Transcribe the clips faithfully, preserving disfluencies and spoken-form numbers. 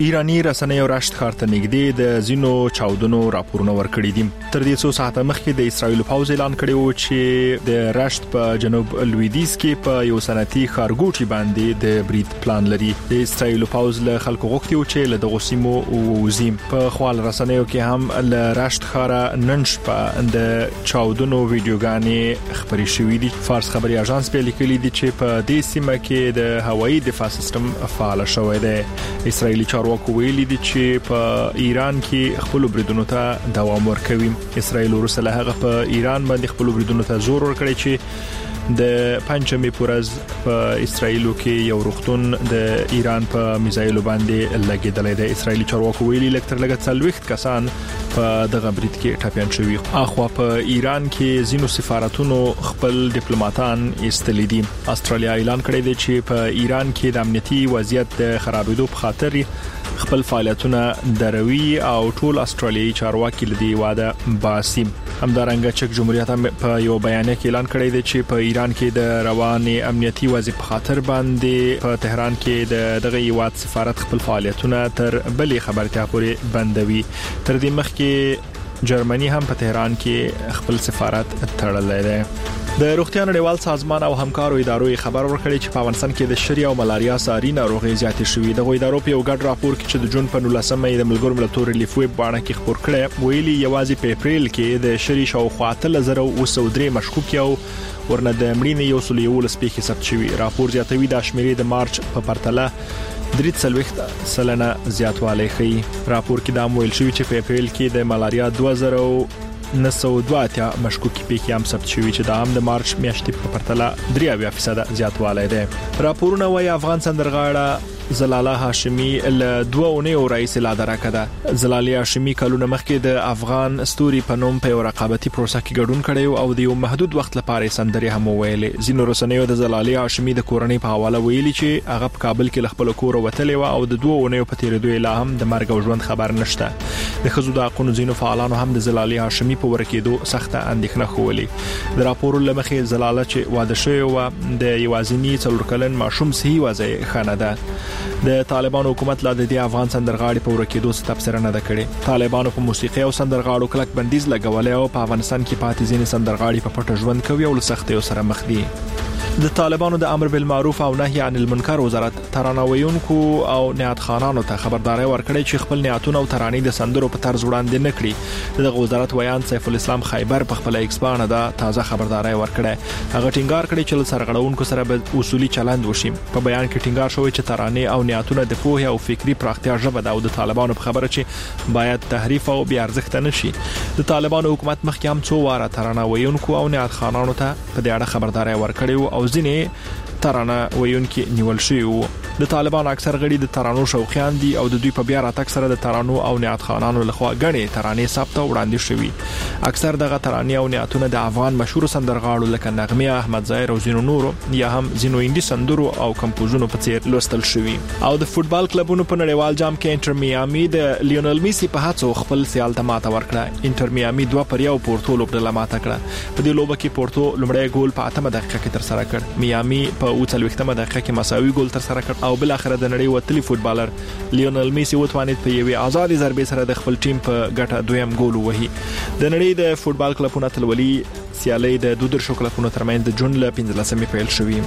ایرانی رسنیو رشت ښار ته نږدې د زینو چاودنو راپورونه ورکړي دي. تر دې څو ساعته مخکې د اسرایل پوځ اعلان کړی و چې د رشت په جنوب لویدیځ کې په یو صنعتي ښارګوټي باندې د برید پلان لري. د اسرایل پوځ له خلکو غوښتي و چې له دغه سیمو ووځي. په خپل رسنیو کې هم له رشت ښار نن شپه د چاودنو ویډیوګانې خبري شوې دي. فارس خبري اژانس په لیکلي دي چې په دې سیمه کې د هوایي دفاع سیستم فعال شوی دی. اسرایلی چارواکو ویلي دي چې په ایران کې خپل بریدونو ته دوام ورکوي. اسرایل وروسته له هغه په ایران باندې خپل بریدونو ته زور ورکړي چې د پنځمې پورز په اسرایلو کې یو روغتون د ایران په میزایلو باندې لګیدل دی. اسرایلی چارواکو ویلي لکتر لګت څلويخت کسان په دغه برید کې ټاپیان شوي. اخوا په ایران کې زینو سفارتونو خپل ډیپلوماټان ایستلي دي. استرالیا اعلان کړی دی چې په ایران کې د امنیتي وضعیت د خرابېدو په خاطر خپل فعالیتونه دروي او ټول استرالیایي چارواکي لدی واده باسي. همدارنګه چک جمهوریت هم په یو بیان کې اعلان کړی دی چې په ایران کې د رواني امنیتي وضعیت په خاطر باندې په تهران کې د دغه یواد سفارت خپل فعالیتونه تر بلې خبرتیا پورې بندوي. تر دې مخکې جرمني هم په تهران کې خپل سفارت تړلی دی. د روغتیا نړیوال سازمان او همکارو ادارو خبر ورکړي چې په افغانستان کې د شری او ملاریا ساري ناروغي زیاتې شوې. د ادارو په یو ګډ راپور کې چې د جون په نولسمه د ملګرو ملتونو ریلیف ویب باندې کې خبر کړي ویلي یوازې په اپریل کې د شری شاوخوا اتلس زره او سودري مشکوک یو ورنه د مړینې یو سل یو لس پیښې ثبت شوې. راپور زیاتوي د شمیرې د مارچ په پرتله درې څلويخت سلنه زیاتوالی ښيي. راپور کې دا ویل شوی چې په اپریل کې د ملاریا دوه زره نه سو دوه اتیا مشکوک پیښې هم ثبت شوې چې د عام د مارچ میاشتې په پرتله درې اویا فیصد زیاتوالی دی. راپورونه وايي افغان سندرغاړه زلاله هاشمی له دوه اونیو رئیس لا درکه ده. زلاله هاشمی کلونه مخکې د افغان ستوري په نوم په رقابتي پروسه کې ګډون کړی او د یو محدود وخت لپاره سندري هم ویلې. زینو رسنیو د زلاله هاشمی د کورنۍ په حواله ویلي چې هغه په کابل کې خپل کور وتلی او د دوه اونیو په تیریدو لا هم د مرګ او ژوند خبر نشته. د خزو د حقوقو زینو فعالانو هم د زلاله هاشمی په ورکېدو سخته اندېښنه خوولې. د راپور لمخې زلاله چې واده شوی و د یوازینی څلور کلن ماشوم صحي وضعیت خانه ده. د طالبانو حکومت لا د افغان سندرغاړي په ورکېدو څخه تبصره نه کړې. طالبانو په موسیقي او سندرغاړو کلک بندیز لګولې او په افغانستان کې پاتې ځینې سندرغاړي په پټه ژوند کوي او له سختیو سره مخ دي. د طالبانو د امر بالمعروف او نهي عن المنکر وزارت ترانه ویونکو او نعت خانانو ته خبرداري ورکړې چې خپل نعتونه او ترانې د سندرو په طرز وړاندې نه کړي. دغه وزارت ویان سیف الاسلام خیبر په خپل ایکس باندې دا تازه خبرداري ورکړه. هغه ټینګار کړی چې سرغړونکو سره به اصولي چلند وشي. په بیان کې ټینګار شوی چې ترانې او نعتونه د پوهه او فکری پراختیا ژبه ده او د طالبانو په خبره چې باید تحریف او بیا ارزښت نشي. د طالبانو حکومت مخکې هم څو واره ترانه ویونکو او نعت خانانو ته په دې اړه خبرداري ورکړې او ځینې ترانه ویونکي نیول شوی وو. د طالبان اکثر غړي د ترانو شوقیان دي او د دوی په بیا راتګ سره د ترانو او نعت خانانو لخوا غړي ترانې ثبت وړاندې شوی. اکثر دغه ترانې او نعتونه د افغان مشهور سندرغاړو لکه نغمه احمد ظاهر او زینو نورو یا هم زینو اندي سندرو او کمپوزونو په څیر لوستل شوی. او د فوتبال کلبونو په نړیوال جام کې انټر میامي د لیونل میسی په هڅو خپل سیال ته ماته ورکړه. انټر میامي دوه پر یو پورتو لوبډله ماته کړه. په دې لوبه کې پورتو لومړی ګول په اتمه دقیقه کې تر سره کړ. میامي په اوڅلوختمه دقیقه کې مساوي ګول تر سره کړ او بل اخر د نړۍ وتلی فوتبالر لیونل میسی وتوانید په یوې آزادې ضربې سره د خپل ټیم په ګټه دویم ګول وهي. د نړۍ د فوتبال کلبونو اتلولي سیالي د دوه درشو کلبونو ترمنځ د جون ل پنځلسمې پیل شوې.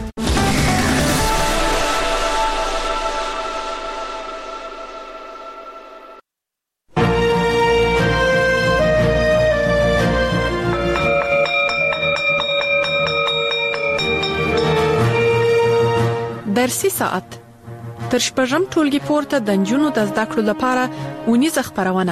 درسي ساعت تر شپږم ټولګي پورته د نجونو د زده کړو لپاره ونیزه خبرونه.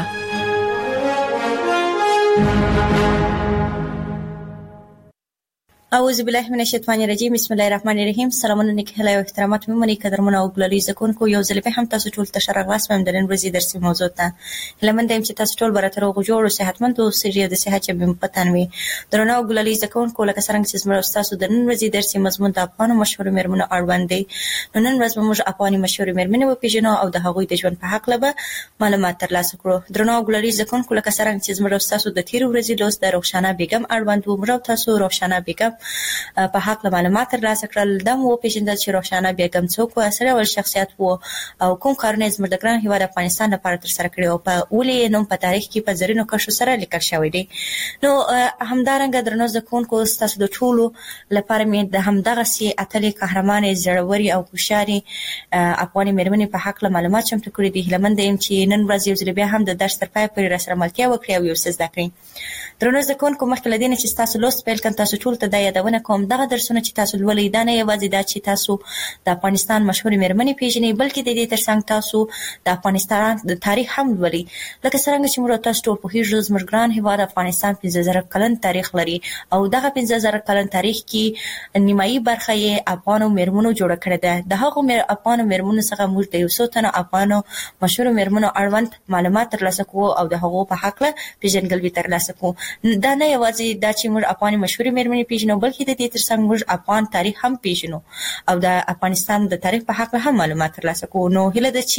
اعوذ بالله من الشیطان الرجیم. بسم الله الرحمن الرحیم. سلامونه نیک هیله او احترامات مې منی قدرمنه او ګلالي زکونکو یو ځل به هم تاسو ټول ته شرغلاس مې د نن ورځې درسي موضوع ته لمن دایم چې تاسو ټول براتر او جوړ او صحتمند او سریه د صحت چې بم پتانوي درنه او ګلالي زکونکو لکه څنګه چې زموږ تاسو د نن ورځې درسي مضمون د افغان مشهور مېرمنو اړوند دی. نن ورځ موږ افغاني مشهور مېرمنې و پیژنو او د هغوی د ژوند په حق لبه معلومات ترلاسه کړو. درنه او ګلالي زکونکو لکه څنګه چې زموږ تاسو د تیر ورځې لوست د روښانه بیگم اړوند و. موږ تاسو روښانه بیگم په حق معلومات ترلاسه کړل. د مو پیژندل چې روښانه بیګم څوک و، سره ول شخصیت وو او کوم کارونه زموږ د ګران هیواد افغانستان لپاره تر سره کړی او په ولې نوم په تاریخ کې په زرینو کرښو سره لیکل شوی دی. نو همدارنګه درنو زکونکو تاسو د ټولو لپاره مې د همدغه سي اتلې قهرمانې زړوري او هوښیاري افغاني مېرمنې په حق معلومات چمتو کړي دي. هیلمند یم چې نن ورځ یو ځل بیا هم د درس تر پای پورې را سره ملتیا وکړي او یو څه زده کړي. درنو زکونکو مخکې له دې نه چې تاسو لوست پیل کړئ تاسو ټول ته دا یادونه کوم دغه درسونه چې تاسو لولئ دا نه یوازې دا چې تاسو د افغانستان مشهورې مېرمنې پیژنئ بلکې د دې ترڅنګ تاسو د افغانستان د تاریخ هم لولئ. لکه څنګه چې موږ تاسو ټول پوهیږو زموږ ګران هیواد افغانستان پنځه زره کلن تاریخ لري او دغه پنځه زره کلن تاریخ کې نیمایي برخه یې افغانو مېرمنو جوړه کړې ده. د هغو افغانو مېرمنو څخه موږ د یو څو تنو افغانو مشهورو مېرمنو اړوند معلومات ترلاسه کوو او د هغو په حق پیژندګلوي ترلاسه کوو. دا نه یوازې دا چې موږ افغاني مشهورې مېرمنې پیژنو بلکې د دې ترڅنګ موږ افغان تاریخ هم پیژنو او د افغانستان د تاریخ په حق هم معلومات ترلاسه کوو. نو هیله ده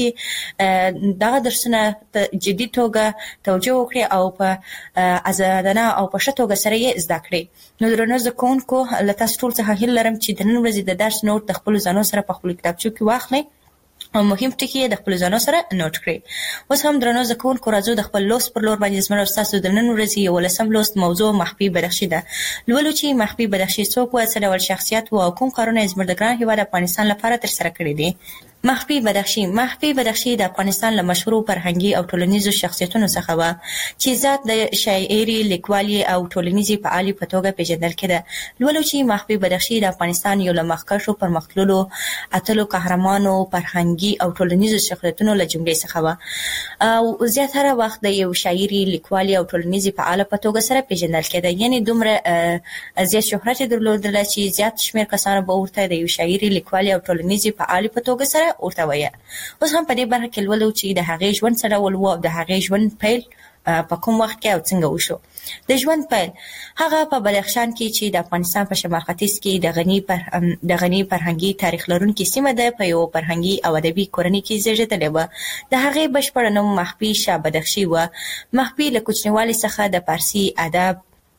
چې دغه درسونه جدي توګه توجه وکړي او په ازادانه او په ښه توګه سره یې زده کړي. نو درنو زده کوونکو له تاسو ټول څخه هیله لرم چې د نن ورځې د درس نوټ د خپلو ځانو سره په خپلو کتابچو کې واخلئ او مهم ټکي د خپل ځانو سره نوٹ کړئ. اوس هم درنو زده کوونکو راځو د خپل لوست پر لور باندې زموږ استاد د نن ورځې یولسم لوست موضوع مخفي بدخشي ده. لولو چې مخفي بدخشي څوک و، څه ډول شخصیت و او کوم کارونه زموږ د ګران هیواد افغانستان لپاره تر سره کړي دي. مخفي بدخشي مخفي بدخشي د افغانستان له مشهورو فرهنګي او ټولنیزو شخصیتونو څخه و چې ذات د شاعري لیکوالي او ټولنیزي فعالي په توګه پیژندل کېده. لولو چې مخفي بدخشي د افغانستان یو له مخکښو پرمختللو اتلو قهرمانو فرهنګي او ټولنیزو شخصیتونو له جملې څخه و او زیاتره وخت د یو شاعري لیکوالي او ټولنیزي فعال په توګه سره پیژندل کېده. یعنی دومره زیات شهرت درلودل چې زیات شمېر کسانو به ورته د یو شاعري لیکوالي او ټولنیزي فعال په توګه سره ورته وایي. اوس هم په دې برخه کې لولو چې د هغې ژوند څه ډول و او د هغې ژوند پیل په کوم وخت کې او څنګه وشو. د ژوند پیل هغه په بدخشان کې چې د افغانستان په شمال ختیځ کې د غني پر د غني فرهنګي تاریخ لرونکي سیمه ده په یو فرهنګي او ادبي کورنۍ کې زیږېدلې وه. د هغې بشپړ نوم مخفي شاه بدخشي وه. مخفي له کوچنیوالي څخه د فارسي ادب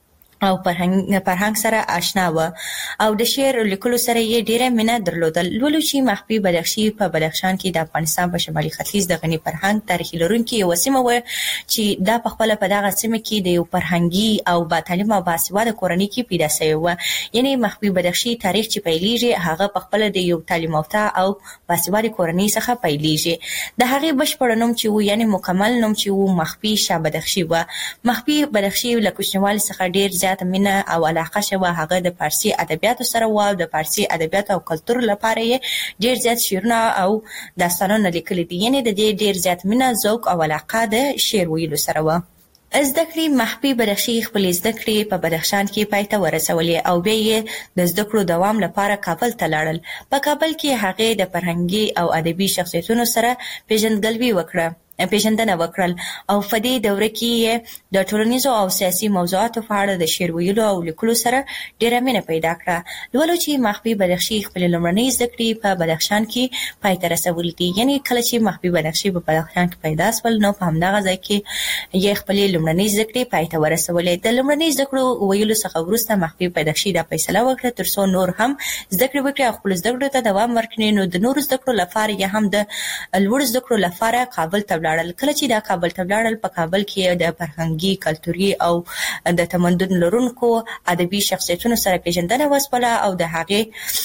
او فرهنګ فرهنګ سره آشنا و او د شعر لیکلو سره یې ډیره مینه درلودل. لولو چې مخفي بدخشي په بدخشان کې د افغانستان په شمالي ختیځ د غني فرهنګ تاریخي لرونکي یو سیمه و چې دا په خپل په دغه سیمه کې د یو فرهنګي او با تعلیم او باسواده کورنۍ کې پیدا شوی و. یعنی مخفي بدخشي تاریخ چې پیلېږي هغه په خپل د یو تعلیم یافته او باسواده کورنۍ څخه پیلېږي. د هغې بشپړ نوم چې و یعنی مکمل نوم چې و مخفي شاه بدخشي و. مخفي بدخشي له کوچنیوالي څخه ډیر زیات مینه او علاقه شوه. هغه د فارسي ادبیاتو سره و او د فارسي ادبیاتو او کلتور لپاره یې ډیر زیات شعرونه او داستانونه لیکلي دي. یعنی د دې ډیر زیات مینه، ذوق او علاقه د شعر ویلو سره و. زده کړې مخفي بدخشي خپلې زده کړې په بدخشان کې پای ته ورسولې او بیا یې د زده کړو دوام لپاره کابل ته لاړل. په کابل کې هغې د فرهنګي او ادبي شخصیتونو سره پیژندګلوي وکړه پیژندنه وکړل او په دې دوره کې د ټولنیزو او سیاسي موضوعاتو په اړه د شعر ویلو او لیکلو سره ډېره مینه پیدا کړه. لولو چې مخفي بدخشي خپلې لومړنۍ زده کړې په بدخشان کې پای ته رسولې دي. یعنی کله چې مخفي بدخشي په بدخشان کې پیدا شول نو په همدغه ځای کې یې خپلې لومړنۍ زده کړې پای ته ورسولې. د لومړنۍ زده کړو ویلو څخه وروسته مخفي بدخشي دا فیصله وکړه تر څو نور هم زده کړې وکړي او خپلو زده کړو ته دوام ورکړي. نو د نورو زده کړو لپاره یې هم د لوړو زده کړو لپاره کابل ته کله چې دا کابل ته ولاړل په کابل کې د فرهنګي، کلتوري او د تمدن لرونکو ادبي شخصیتونو سره پیژندنه وسپله او د هغې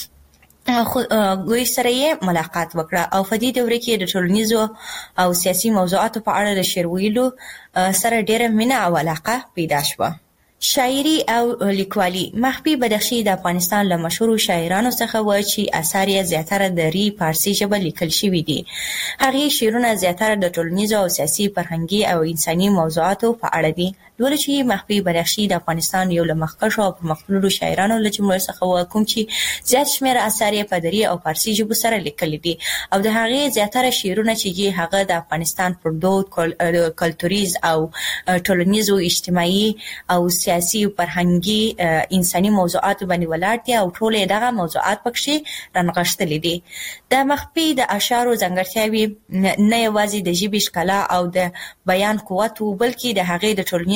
ګوی سره یې ملاقات وکړه او په دې دوره کې د ټولنیزو او سیاسي موضوعاتو په اړه د شعر ویلو سره ډېره مینه او علاقه پیدا شوه. شاعري او لیکوالي مخفي بدخشي د افغانستان له مشهورو شاعرانو څخه و چې اثار یې زیاتره د ری فارسي ژبه لیکل شوي دي. هغې شعرونه زیاتره د ټولنیزو او سیاسي، فرهنګي او انساني موضوعاتو په اړه دي. لولو چې مخفي بدخشي د افغانستان یو له مخکښو او پرمختللو شاعرانو له جملې څخه و کوم چې زیات شمېر اثار یې په دري او فارسي ژبو سره لیکلي دي او د هغې زیاتره شعرونه چې هغه د افغانستان پر دود، کلتوریز او ټولنیزو، اجتماعي او سیاسي او فرهنګي انساني موضوعات باندې ولاړ دي او ټول دغه موضوعات پکې رانغښتلي دي. د مخفي د اشعارو ځانګړتیاوې نه یوازې د ژبې ښکلا او د بیان قوت بلکې د هغې د ټولنیز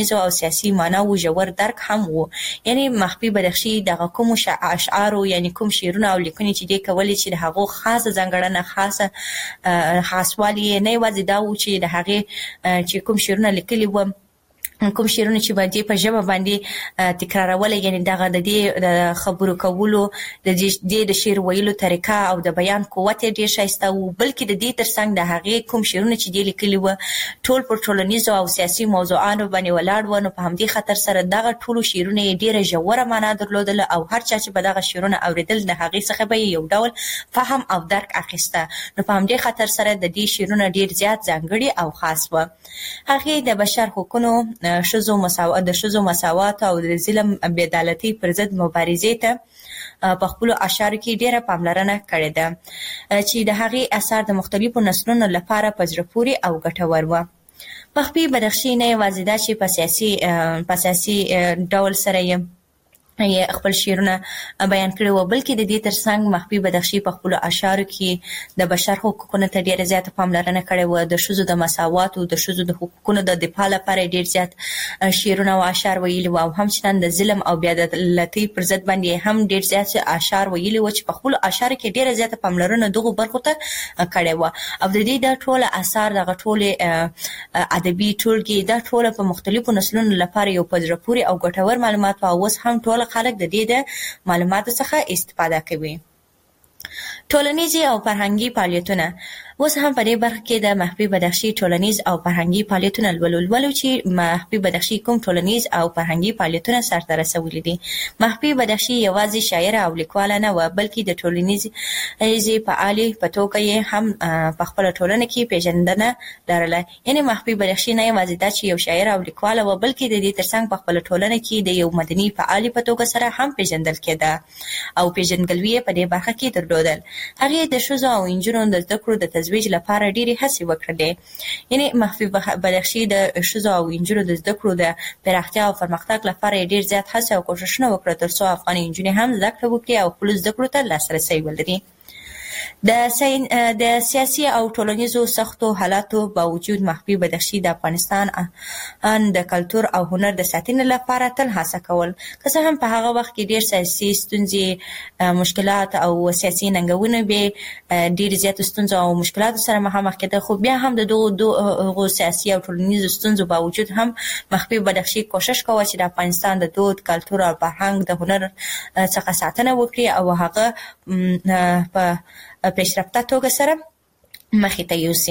ټولنیزو او سیاسي معناو ژور درک هم وو. یعنی مخفي بدخشي دغه کوم اشعار یعنی کوم شعرونه او لیکنې چې د کولې چې د هغه خاصه ځانګړنه خاصه خاصوالی نه یوازې دا و چې د هغه چې کوم شعرونه لیکلي و کوم شعرونه چې باندې په ژبه باندې تکرارول یعنی دغه د دې خبرو کولو د دې د شعر ویلو طریقه او د بیان قوت ډیر شایسته وو، بلکې د دې ترڅنګ د هغه کوم شعرونه چې دی لیکلي و ټول پر ټولنیزو او سیاسي موضوعاتو باندې ولاړ و. نو په همدې خاطر سره دغه ټول شعرونه ډیره ژوره معنا درلودله او هر چا چې په دغه شعرونه اوریدل د هغه څخه به یو ډول فهم او درک اخیسته. نو په همدې خاطر سره د دې شعرونه ډیر زیات ځانګړي او خاص و. هغه د بشر حقوقو شذو مساوات د شذو مساوات او د ظلم بې عدالتۍ پر ضد مبارزې ته په خپل اشعار کې ډیره پاملرنه کړې ده چې د هغې اثر د مختلفو نسلونو لپاره په زړه پورې او ګټور و. مخفي بدخشي نه یوازې دا چې په سیاسي په سیاسي ډول سره یې خپل شعرونه بیان کړي وو، بلکې د دې ترڅنګ مخفي بدخشي په خپل اشعارو کې د بشر حقوقو ته ډیره زیاته پاملرنه کړې وه. د ښځو د مساوات او د ښځو د حقوقو د دفاع لپاره ډیر زیات شعرونه او اشعار ویلي وو، او همچنان د ظلم او بې عدالتۍ پر ضد باندې هم ډیر زیات اشعار ویلي وو چې په خپل اشعارو کې ډیره زیاته پاملرنه دغه برخو ته کړې وه. او د دې د ټول اثار دغه ټول ادبي ټولګي د ټول په مختلفو نسلونو لپاره یو په زړه پورې او ګټور معلومات او اوس هم ټول خلک د دې د معلوماتو څخه استفاده کوي. ټولنیزي او فرهنګي فعالیتونه اوس هم په دې برخه کې د مخفي بدخشي ټولنیز او فرهنګي فعالیتونه لولو لولو چې مخفي بدخشي کوم ټولنیز او فرهنګي فعالیتونه سرته رسولي دي. مخفي بدخشي یوازې شاعره او لیکواله نه و، بلکې د ټولنیزي فعالي په توګه یې هم په خپل ټولنه کې پیژندنه لرله. یعنی مخفي بدخشي نه یوازې دا چې یو شاعره او لیکواله و، بلکې د دې ترڅنګ په خپل ټولنه کې د یو مدني فعالي په توګه سره هم پیژندل کېده او پیژندګلوي په دې برخه کې درلودل. هغه د ښځو او نجونو د زده کړو د تزویج لپاره ډېرې هڅې وکړلې. یعنی مخفي بدخشي د ښځو او نجونو د زده کړو د پراختیا او پرمختګ لپاره ډېر زیات هڅې او کوښښونه وکړل ترڅو افغاني نجونې هم زده کړه وکړي او خپلو زده کړو ته لاسرسی ولري. د د سیاسي او ټولنیزو سختو حالاتو باوجود مخفي بدخشي د افغانستان د کلتور او هنر د ساتنې لپاره تل هڅه کول. که څه هم په هغه وخت کې ډېر سیاسي ستونزې، مشکلات او سیاسي ننګونې به ډېر زیات ستونزې او مشکلاتو سره مخامخ کېده، خو بیا هم د دغو سیاسي او ټولنیزو ستونزو باوجود هم مخفي بدخشي کوشش کوي چې د افغانستان د دود، کلتور او فرهنګ د هنر څخه ساتنه وکړي او هغه په پیشرفته توګه سره مخې ته یوسي.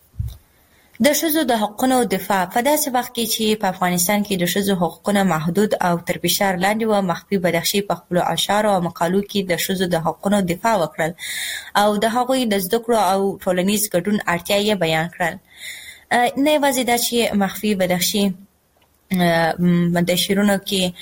د ښځو د حقوقو دفاع په داسې وخت کې چې په افغانستان کې د ښځو حقوقونه محدود او تر فشار لاندې وو، مخفي بدخشي په خپلو اشعارو او مقالو کې د ښځو د حقوقو دفاع وکړل او د هغوی د زده کړو او ټولنیز ګډون اړتیا یې بیان کړل. نه یوازې دا چې مخفي بدخشي د شعرونو کې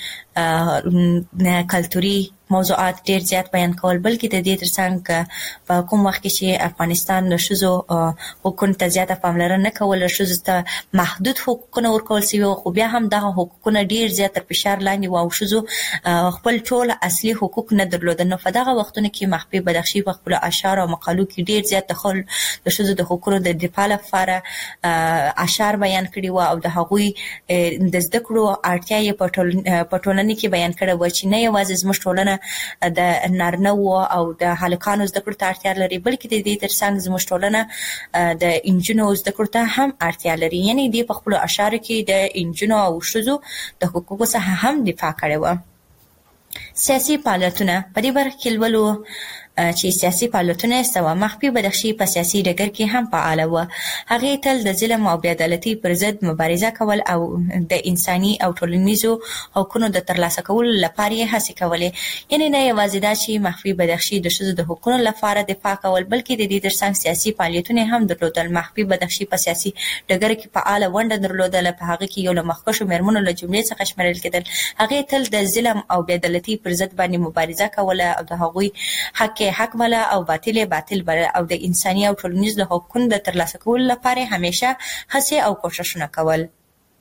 کلتوري موضوعات ډیر زیات بیان کول، بلکې د دې ترڅنګ په کوم وخت کې چې افغانستان د ښځو حقوقو ته زیاته پاملرنه نه کوله، ښځو ته محدود حقوقونه ورکول شوي وو، خو بیا هم دغه حقوقونه ډیر زیات تر فشار لاندې وو او ښځو خپل ټول اصلي حقوق نه درلودل. نو په دغه وختونو کې مخفي بدخشي په خپلو اشعارو او مقالو کې ډیر زیات د ښځو د حقوقو د دفاع لپاره اشعار بیان کړي وو او د هغوی د زده کړو اړتیا یې په ټولنه کې بیان کړې وه چې نه یوازې زموږ ټولنه د نارینه‌وو او د هلکانو زده کړو ته اړتیا لري، بلکې د دې ترڅنګ زموږ ټولنه د نجونو زده کړو ته هم اړتیا لري. یعنی دې په خپلو اشعارو کې د نجونو او ښځو د حقوقو څخه هم دفاع کړې وه. سیاسي فعالیتونه په دې برخه کې لولو چې سیاسي فعالیتونه یې سوه. مخفي بدخشي په سیاسي ډګر کې هم فعاله وه. هغې تل د ظلم او بې عدالتۍ پر ضد مبارزه کول او د انساني او ټولنیزو حقوقو د ترلاسه کولو لپاره یې هڅې کولې. یعنې نه یوازې دا چې مخفي بدخشي د ښځو د حقوقو لپاره دفاع کول، بلکې د دې ترڅنګ سیاسي فعالیتونه هم درلودل. مخفي بدخشي په سیاسي ډګر کې فعاله ونډه درلودله. په هغه کې یو له مخکښو مېرمنو له جملې څخه شمیرل کېدل. هغې تل د ظلم او بې عدالتۍ پر ضد باندې مبارزه کوله او د هغوی حق حق بله او باطل باطل بله او د انساني او ټولنیزو حقوقو د ترلاسه کولو لپاره همیشه هڅې او کوښښونه کول.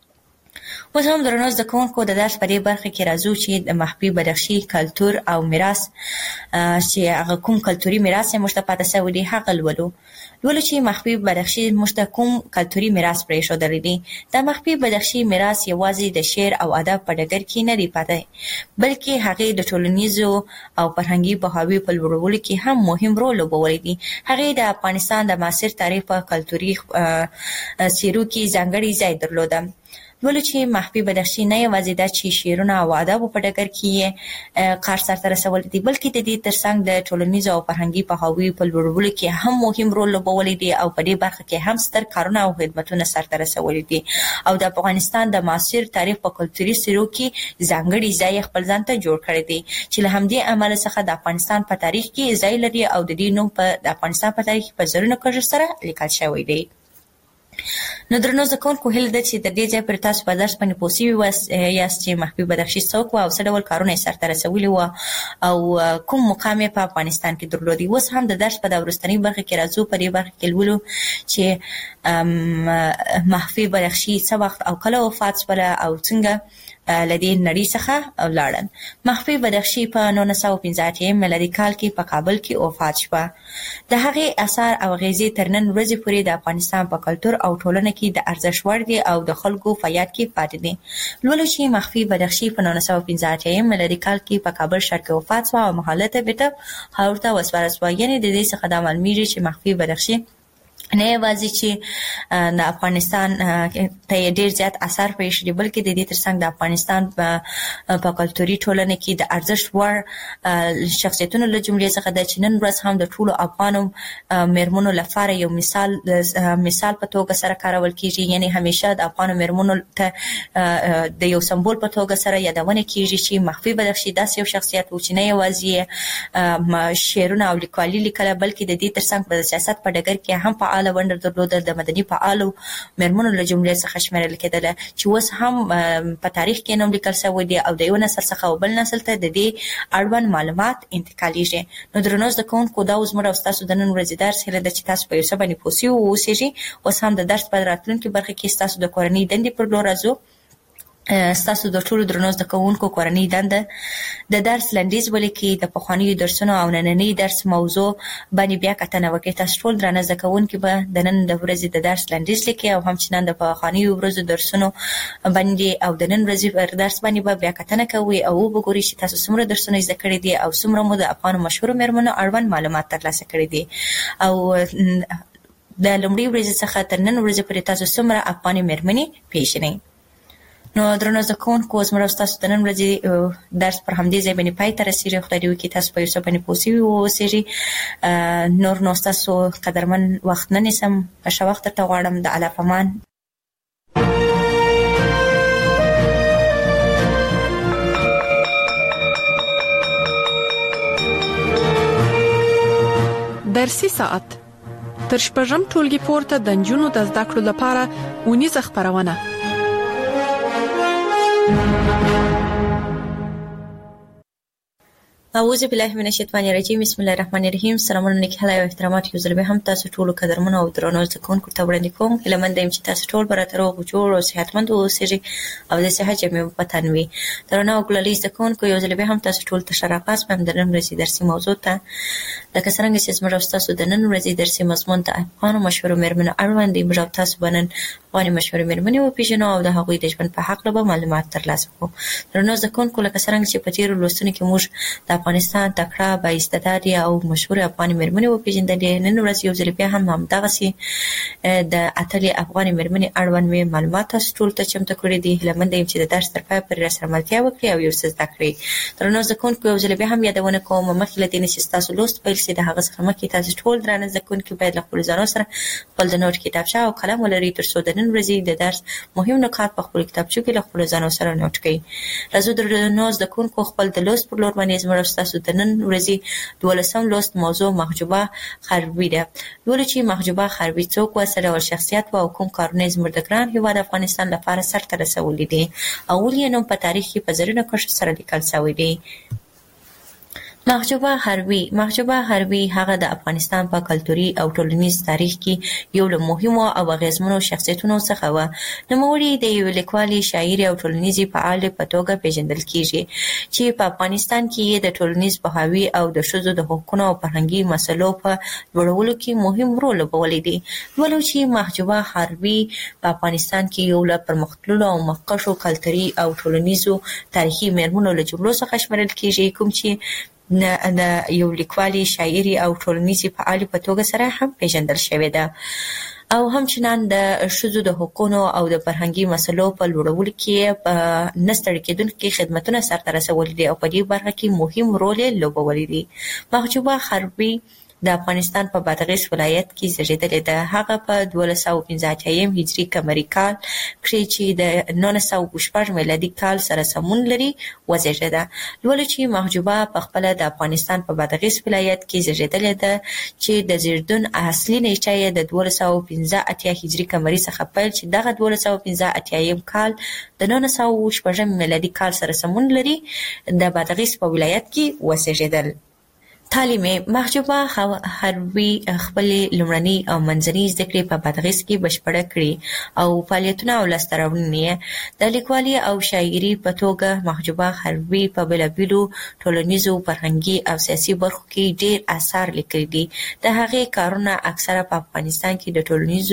اوس هم درنو زده کوونکو د درس په دې برخه کې راځو چې د محفي بدخشي کلتور او میراث چې هغه کوم کلتوري میراث یې موږ ته پاتې شوی دی هغه لولو لولو چې محفي بدخشي موږ ته کوم کلتوري میراث پرېښودلی دی. د محفي بدخشي میراث یوازې د شعر او ادب په ډګر کې نه دی پاتې بلکې هغې د ټولنیزو او فرهنګي پوهاوي په لوړولو کې هم مهم رول لوبولی دی. هغې د افغانستان د معاصر تاریخ په کلتوري څیرو کې ځانګړی ځای درلوده. ولې چې محفي بدخشي نه یوازې دا چې شعرونه او ادب په ډګر کې کار سرته رسولی دی بلکې د دې ترڅنګ د ټولنیزو او فرهنګي پوهاوي په لوړولو کې هم مهم رول لوبولی دی او په دې برخه کې هم ستر کارونه او خدمتونه سرته رسولي دي او د افغانستان د معاصر تاریخ په کلتوري څیرو کې ځانګړی ځای خپل ځان ته جوړ کړی دی چې له همدې امله څخه د افغانستان په تاریخ کې ځای لري او د دې نوم په د افغانستان په تاریخ په زرینو کرښو سره لیکل شوی دی. نو درنو زده کوونکو هیله ده چې د دې ځای پر تاسو په درس باندې پوه شوي یاست چې محفي بدخشي څوک وه او څه ډول کارونه یې سرته رسولي وه او کوم مقام یې په افغانستان کې درلودی. اوس هم د درس په دا وروستنۍ برخه کې راځو. په دې برخه کې لولو چې محفي بدخشي څه وخت او کله وفات شوله او څنګه له دې نړۍ څخه ولاړل. محفي بدخشي په نولس سوه پنځه اتیا میلادي کال کې په کابل کې وفات شوه. د هغې اثار او اغیزې تر نن ورځې پورې د افغانستان په کلتور او ټولنه کې د ارزښت وړ دي او د خلکو په یاد کې پاتې دي. لولو چې محفي بدخشي په نولس سوه پنځه اتیا میلادي کال کې په کابل ښار کې وفات شوه او محله ته بیرته خاورو ته وسپارل شوه. یعنې د دې څخه دا معلومیږي چې محفي بدخشي نه یوازې چې د افغانستان ته ډېر زیات اثر پرېښي دي بلکې د دې ترڅنګ د افغانستان په کلتوري ټولنه کې د ارزښت وړ شخصیتونو له جملې څخه ده چې نن ورځ هم د ټولو افغانو مېرمنو لپاره یو مثال مثال په توګه سره کارول کېږي. یعنې همیشه د افغانو مېرمنو ته د یو سمبول په توګه سره یادونه کېږي چې محفي بدخشي داسې یو شخصیت و چې نه یوازې شعرونه او لیکوالي لیکله بلکې د دې ترڅنګ په سیاست په ډګر کې هم فعال فعاله ونډه درلوده. د مدني فعالو مېرمنو له جملې څخه شمیرل کېدله چې اوس هم په تاریخ کې نوم لیکل شوی دی او د یو نسل څخه بل نسل ته د دې اړوند معلومات انتقالیږي. نو درنو زده کوونکو دا اوس زموږ او ستاسو د نن ورځې درس هیله ده چې تاسو په یو څه باندې پوه سوي واوسېږئ. اوس هم د درس په راتلونکي برخه کې ستاسو د کورنۍ دندې پر لور راځو. ستاسو د ټولو درنو زده کوونکو کورنۍ دنده د درس لنډیز ولیکئ. د پخوانیو درسونو او نننۍ درس موضوع باندې بیا کتنه وکړئ. تاسو ټول درنه زده کوونکي به د نن د ورځې د درس لنډیز لیکئ او هم چې نن د پخوانیو ورځو درسونو باندې او د نن ورځې پر درس باندې به بیا کتنه کوئ او وګورئ چې تاسو څومره درسونه زده کړي دي او څومره مو د افغانو مشهورو مېرمنو اړوند معلومات ترلاسه کړي دي او د لومړۍ ورځې څخه تر نن ورځې پورې تاسو څومره افغاني مېرمنې پیژنئ. نو درنو زده کوونکو اوس موږ ستاسو د نن ورځې درس پر همدې ځای باندې پای ته رسېږي. خدای دې وکړي تاسو په یو څه باندې پوه سوي واوسېږئ. نور نو ستاسو قدرمن وخت نه نیسم. ښه وخت درته غواړم. د الله پامان. درسي ساعت تر شپږم ټولګي پورته د نجونو د زده کړو لپاره اونیزه خپرونه. اعوذ بالله من الشیطان الرجیم. بسم الله الرحمن الرحیم. سلامونه نیکهلای او احترامات یو ځل به هم تاسو ټولو قدرمنو او درنو زده کوونکو ته وړاندې کوم. هیله مند یم چې تاسو ټول به راته روغ جوړ او صحتمند اوسئ او د صحت جامې په تن وي. درنو او ګلالي زده کوونکو یو ځل به هم تاسو ټول ته ښه راغلاست په د نن ورځې درسي موضوع ته. لکه څرنګه چې زموږ او ستاسو د نن ورځې درسي مضمون ته افغانو مشهورو مېرمنو اړوند دی. موږ او تاسو به نن افغاني مشهورې مېرمنې وپېژنو او د هغوی د ژوند په هکله به معلومات ترلاسه کړو. درنو زده کوونکو لکه څرنګه چې په تېرو لوستونو کې موږ د افغانستان تکړه بااستعداده او مشهورې افغاني مېرمنې وپېژندلې. نن ورځ یو ځل بیا هم همدغسې د اتلې افغاني مېرمنې اړوند مې معلومات تاسو ټولو ته چمتو کړي دي. هیله مند یم چې د درس تر پایه پورې راسره ملتیا وکړئ او یو څه زده کړئ. درنو زده کوونکو یو ځل بیا هم یادونه کوم مخکې له دې نه چې ستاسو لوست پیل شي د هغه څخه مخکې تاسو ټول درانه زده کوونکي باید له خپلو ځانو سره خپل د نوټ کتابچه او قلم ولرئ تر څو د نن ورځې د درس مهم نکات په خپلو کتابچو کې له خپلو ځانو سره نوټ کړئ. راځو درنو زده کوونکو خپل د لوست پر لور باندې زموږ ستاسو د نن ورځې دولسم لوست موضوع محجوبه خربي ده. ولې چې محجوبه خربي څوک و، څه ډول شخصیت و او کوم کارونه یې زموږ د ګران هېواد افغانستان لپاره سرته رسولي دي او ولې یې نوم په تاریخ کې په زرینو کرښو سره لیکل شوی دی. محجوبه حربي محجوبه حربي هغه د افغانستان په کلتوري او ټولنیز تاریخ کې یو له مهمو او اغیزمنو شخصیتونو څخه و. نوموړي د یو لیکوالي، شاعري او ټولنیزي فعال په توګه پیژندل کیږي چې په افغانستان کې د ټولنیز پوهاوي او د ښځو د حقوقو او فرهنګي مسلو په لوړولو کې مهم رول لوبولی دی. ولو چې محجوبه حربي په افغانستان کې یو له پرمختللو او مخکښو کلتوري او ټولنیزو تاریخي میرمنو له جملو څخه شمېرل کیږي، کوم چې د یو لیکوالي، شاعري او ټولنیزي فعال په توګه سره هم پیژندل شوې ده او همچنان د ښځو د حقوقو او د فرهنګي مسلو په لوړولو کې په نه ستړي کېدونکي خدمتونه سرته رسولي دي او په دې برخه کې مهم رول یې لوبولی دی. محجوبه حربي د افغانستان په بادغیس ولایت کې زیږېدلې ده. هغه په دولس سوه پنځه اتیا هجري قمري کال کې چې د نولس سوه شپږ میلادي کال سره سمون لري وزیږېده. ولو چې محجوبه په خپله د افغانستان په بادغیس ولایت کې زیږېدلې ده چې د زیږدون اصلي نیټه یې د دولس سوه پنځه اتیا هجري قمري څخه پیل چې دغه دولس سوه پنځه اتیا کال د نولس سوه شپږ میلادي کال سره سمون لري د بادغیس په ولایت کې وزیږېدل. تعلیم محجوبه حربي خپلې لومړنۍ او منځنۍ زده کړې په بادغیس کې بشپړه کړې او فعالیتونه او لاسته راوړنې د لیکوالي او شاعري په توګه محجوبه حربي په بېلابېلو ټولنیزو، فرهنګي او سیاسي برخو کې ډېر اثار لیکلي دي. د هغې کارونه اکثره په افغانستان کې د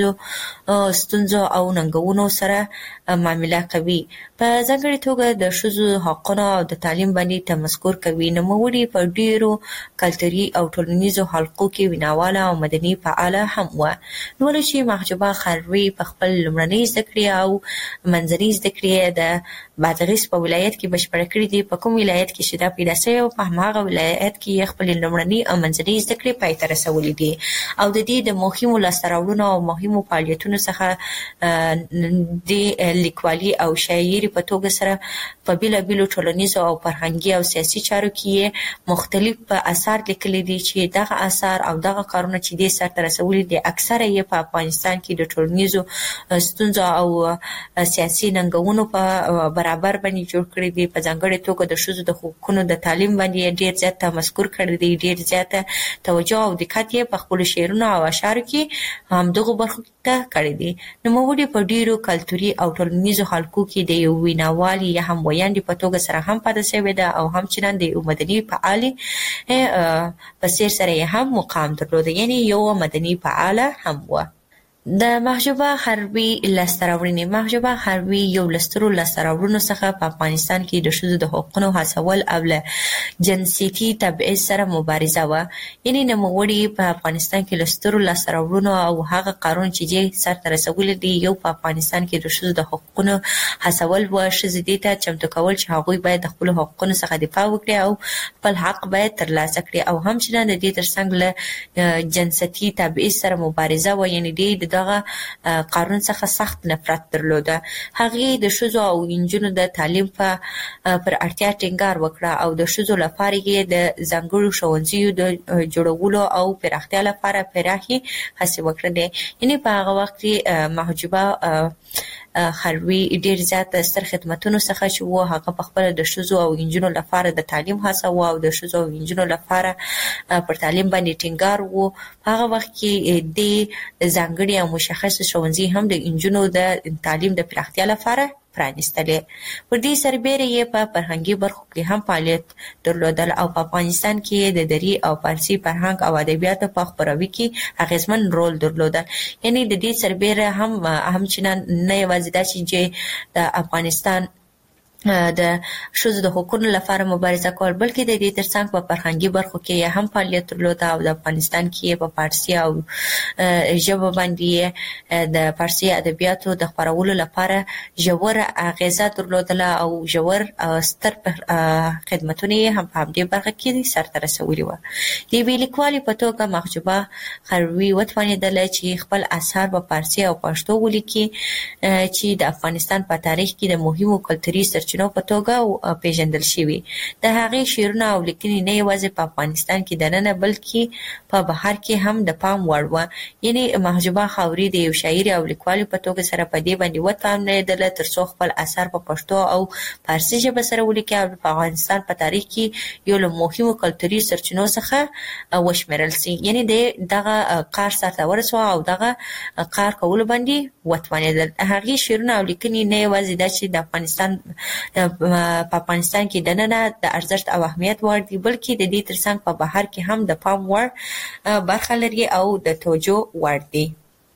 ټولنیزو ستونزو او ننګونو سره معامله کوي. په ځانګړې توګه د ښځو حقونو او د تعلیم باندې تمسکر کوي. نوموړي په ډېرو کلتوري او ټولنیزو حلقو کې ویناواله او مدني فعاله هم وه. ولو چې محجوبه حربي په خپل لومړنۍ زده کړې او منځنۍ زده کړې د بادغیس په ولایت کې بشپړه کړې دي. په کوم ولایت کې چې دا پیدا شوې وه، په هماغه ولایت کې یې خپلې لومړنۍ او منځنۍ زده کړې پای ته رسولې دي او د دې د مهمو لاسته راوړنو او مهمو فعالیتونو څخه د لیکوالي او شاعري په توګه سره په بېلابېلو ټولنیزو او فرهنګي او سیاسي چارو کې مختلف اثار لیکلي دي چې دغه اثار او دغه کارونه چې دې سرته رسولي دي اکثره یې په افغانستان کې د ټولنیزو ستونزو او سیاسي ننګونو په برابر باندې جوړ کړي دي. په ځانګړې توګه د ښځو د حقوقو د تعلیم باندې ډېر زیات تمسکر کړی دی، ډېر زیاته توجه او دقت یې په خپلو شعرونو او اشعارو کې همدغو برخو ته کړی دی. نوموړي په ډېرو کلتوري او ټولنیزو حلقو کې د یو ویناوالې یا هم ویاندې په توګه سره هم پاتې شوې ده او همچنان د یو مدني فعالې په څیر سره یې هم مقام درلوده، یعنی یو مدني فعاله هم وه. د محجوبه حربي لاسته راوړنې محجوبه حربي یو له سترو لاسته راوړنو څخه په افغانستان کې د ښځو د حقونو هڅول او له جنسیتي تبعیض سره مبارزه وه. یعنې نوموړي په افغانستان کې له سترو لاسته راوړنو او هغه کارونه چې دې سرته رسولي دي، یو په افغانستان کې د ښځو د حقونو هڅول وه، ښځې دې ته چمتو کول چې هغوی باید د خپلو حقونو څخه دفاع وکړي او خپل حق باید ترلاسه کړي او همچنان د دې ترڅنګ له جنسیتي تبعیض سره مبارزه وه. یعنې دې دغه قانون څخه سخت نفرت درلوده. هغې د ښځو او نجونو د تعلیم په پر اړتیا ټینګار وکړه او د ښځو لپاره یې د ځانګړو ښوونځیو د جوړولو او پراختیا لپاره پراخې هڅې وکړلې. یعنې په هغه وخت کې محجوبه حربي ډېر زیات ستر خدمتونو څخه چې و هغه په خپله د ښځو او نجونو لپاره د تعلیم هڅه وه او د ښځو او نجونو لپاره پر تعلیم باندې ټینګار و. په هغه وخت کې د ځانګړي او مشخص ښوونځي هم د نجونو د تعلیم د پراختیا لپاره پرانیستلې. پر دې سربیره یې په فرهنګي برخو کې هم فعالیت درلودل او په افغانستان کې د دري او فارسي فرهنګ او ادبیاتو په خپراوي کې اغیزمن رول درلودل. یعنې د دې سربیره هم همچنان نه یوازې دا چې د افغانستان د ښځو د حقوقو لپاره مبارزه کول، بلکې د دې ترڅنګ په فرهنګي برخو کې هم فعالیت درلوده او د افغانستان کې په فارسي او ژبه باندې د فارسي ادبیاتو د خپرولو لپاره ژوره اغیزه درلودله او ژور ستر خدمتونه یې هم په همدې برخه کې سرته رسولي وه. د یوې لیکوالې په توګه محجوبه حربي وتوانېدله چې خپل اثار په فارسي او پښتو ولیکي چې د افغانستان په تاریخ کې د مهمو کلتوري سرچینو سرچینو په توګه پیژندل شوی. د هغې شعرونه او لیکنې نه یوازې په افغانستان کې دننه بلکې په بهر کې هم د پام وړ و. یعنی محجوبه خاوري د یو شاعر او لیکوال په توګه سره په دې باندې وتامنېدله ترڅو خپل اثر په پښتو او فارسي ژبه سره ولیکي او په افغانستان په تاریخ کې یو له مهمو کلتوري سرچینو څخه وشمېرل سي. یعنی د دغه کار سرته ورسوه او دغه کار کولو باندې وتوانېدل. هغې شعرونه او لیکنې نه یوازې دا چې د افغانستان په افغانستان کې دننه د ارزښت او اهمیت وړ دي بلکې د دې ترڅنګ په بهر کې هم د پام وړ برخه لري او د توجه وړ دي.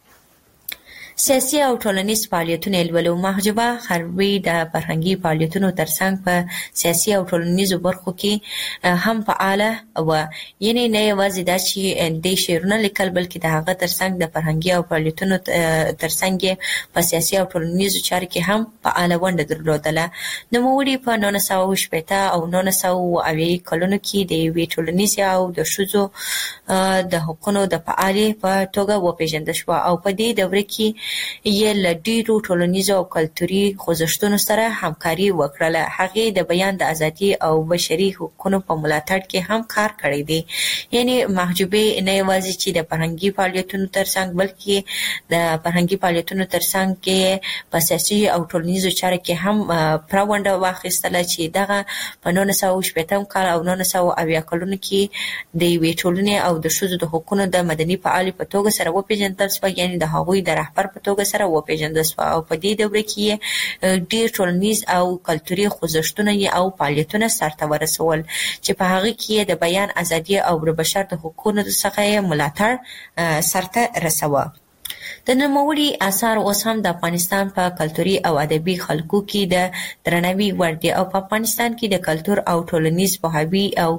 سیاسي او ټولنیز فعالیتونه لولو. محجوبه خاوري د فرهنګي فعالیتونو ترڅنګ په سیاسي او ټولنیزو برخو کې هم فعاله و. یعنی نه یوازې دا چې د شعرونه لیکل بلکې د هغه ترڅنګ د فرهنګي او فعالیتونو ترڅنګ په سیاسي او ټولنیزو چارو کې هم فعاله ونډه درلودله. نوموړي په نولس سوه شپېته او نولس سوه اویا کلونو کې د یوې ټولنیزې او د ښځو د حقونو د فعالې په توګه وپېژندل شوه او په دې دوره کې یې له ډېرو ټولنیزو او کلتوري خوځښتونو سره همکاري وکړله. هغې د بیان د ازادي او بشري حقوقو په ملاتړ کې هم کار کړی دی. یعنی محجوبې نه یوازې چې د فرهنګي فعالیتونو ترڅنګ بلکې د فرهنګي فعالیتونو ترڅنګ کې په سیاسي او ټولنیزو چارو کې هم پوره ونډه واخیستله چې دغه په نولس سوه شپېتم کال او نولس سوه اویا کلونو کې د یوې ټولنې او د ښځو د حقونو د مدني فعالې په توګه سره وپېژندل شوه. یعنی د هغوی د رهبر په توګه سره وپېژندل شوه او په دې دوره کې ډېر ټولنیز او کلتوري خوځښتونه او فعالیتونه سرته ورسول چې په هغه کې د بیان ازادي او د بشر د حقوقو څخه ملاتړ سرته رسوه. د نوموړي اثار اوس هم د افغانستان په کلتوري او ادبي خلکو کې د درناوي وړ دي او په افغانستان کې د کلتور او ټولنیز پوهاوي او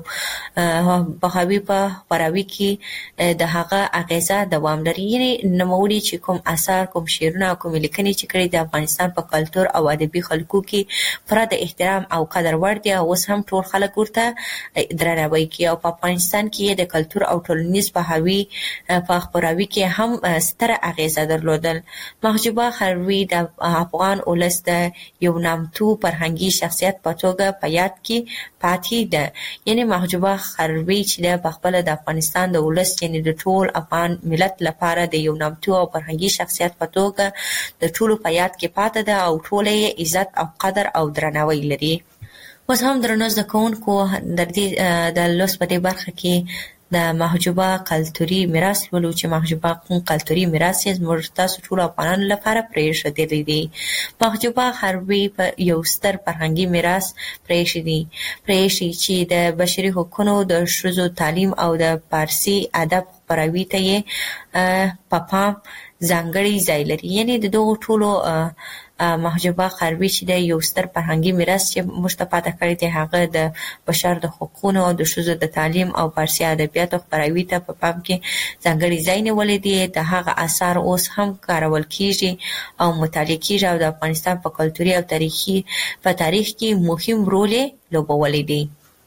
پوهاوي په خپراوي کې د هغه اغیزه دوام لري. یعنې نوموړي چې کوم اثار کوم شعرونه او کوم لیکنې چې کړي د افغانستان په کلتور او ادبي خلکو کې پوره د احترام او قدر وړ دي او اوس هم ټول خلک ورته درناوی کوي او په افغانستان کې د کلتور او ټولنیز پوهاوي په خپراوي کې هم ستره اغیزه درلودل. محجوبه خاوري د افغان ولس د یو نامتو فرهنګي شخصیت په توګه په یاد کې پاتې ده. یعنی محجوبه خاوري چې د خپل د افغانستان د ولس یعنی د ټول افغان ملت لپاره د یو نامتو او فرهنګي شخصیت په توګه د ټولو په یاد کې پاتې ده او ټول یې عزت او قدر او درناوی لري. اوس هم درنو زده کوونکو د دې د لوست په دې برخه کې د محجوبه کلتوري میراث ولو چې محجوبه کوم کلتوري میراث یې زموږ تاسو ټول افغانانو لپاره پرېښودلی دی. محجوبه خاوري په یو ستر فرهنګي میراث پرېښی دی پرېښی چې د بشري حقونو د ښځو تعلیم او د فارسي ادب خپراوي ته یې په پام ځانګړی ځای لري. یعنی د دغو ټولو محجوبه خاوري چې د یو ستر فرهنګي میراث چې موږ ته پاته کړی دی هغه د بشر د حقونو او د ښځو د تعلیم او فارسي ادبیاتو خپراوي ته په پام کې ځانګړی ځای نیولی دی. د هغه اثار اوس هم کارول کیږي او مطالعه کیږي او د افغانستان په کلتوري او تاریخي په تاریخ کې مهم رول یې لوبولی دی.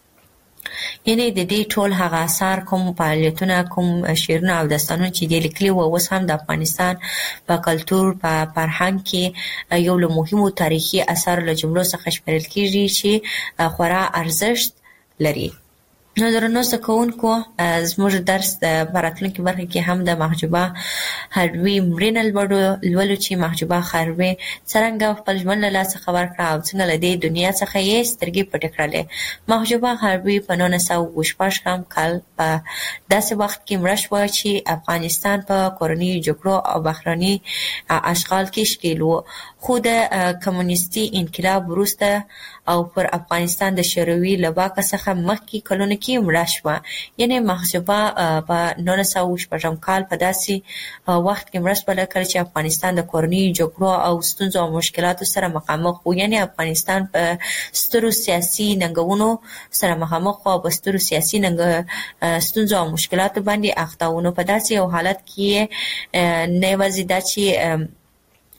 یعنی د دې ټول هغه اثار کوم فعالیتونه کوم شعرونه او داستانونه چې دی لیکلي وو اوس هم د افغانستان په کلتور په فرهنګ کې یو له مهمو تاریخي اثارو له جملو څخه شمیرل کیږي چې خورا ارزښت لري. نو درنو زده کوونکو زموږ درس په راتلونکي برخه کې هم د محجوبه خاوري مړینه لولو چې محجوبه خاوري څرنګه خپل ژوند له لاسه ورکړه او څنګه له دې دنیا څخه یې سترګې پټې کړلې. محجوبه خاوري په نولس سوه شپږم کال په داسې وخت کې مړه شوه چې افغانستان په کورنیو جګړو او بهرني اشغال کې ښکېل و، خو د کمونیستي انقلاب وروسته او پر افغانستان د شوروي له واکه څخه مخکې کلونو کې مړه شوه. یعنې محجوبه په نولس سوه شپږم کال په داسې وخت کې مړه شوه کله چې افغانستان د کورنیو جګړو او ستونزو او مشکلاتو سره مخامخ و. یعنې افغانستان په سترو سیاسي ننګونو سره مخامخ و او په سترو سیاسي ستونزو او مشکلاتو باندې اخته و. نو په داسې یو حالت کې نه یوازې دا چې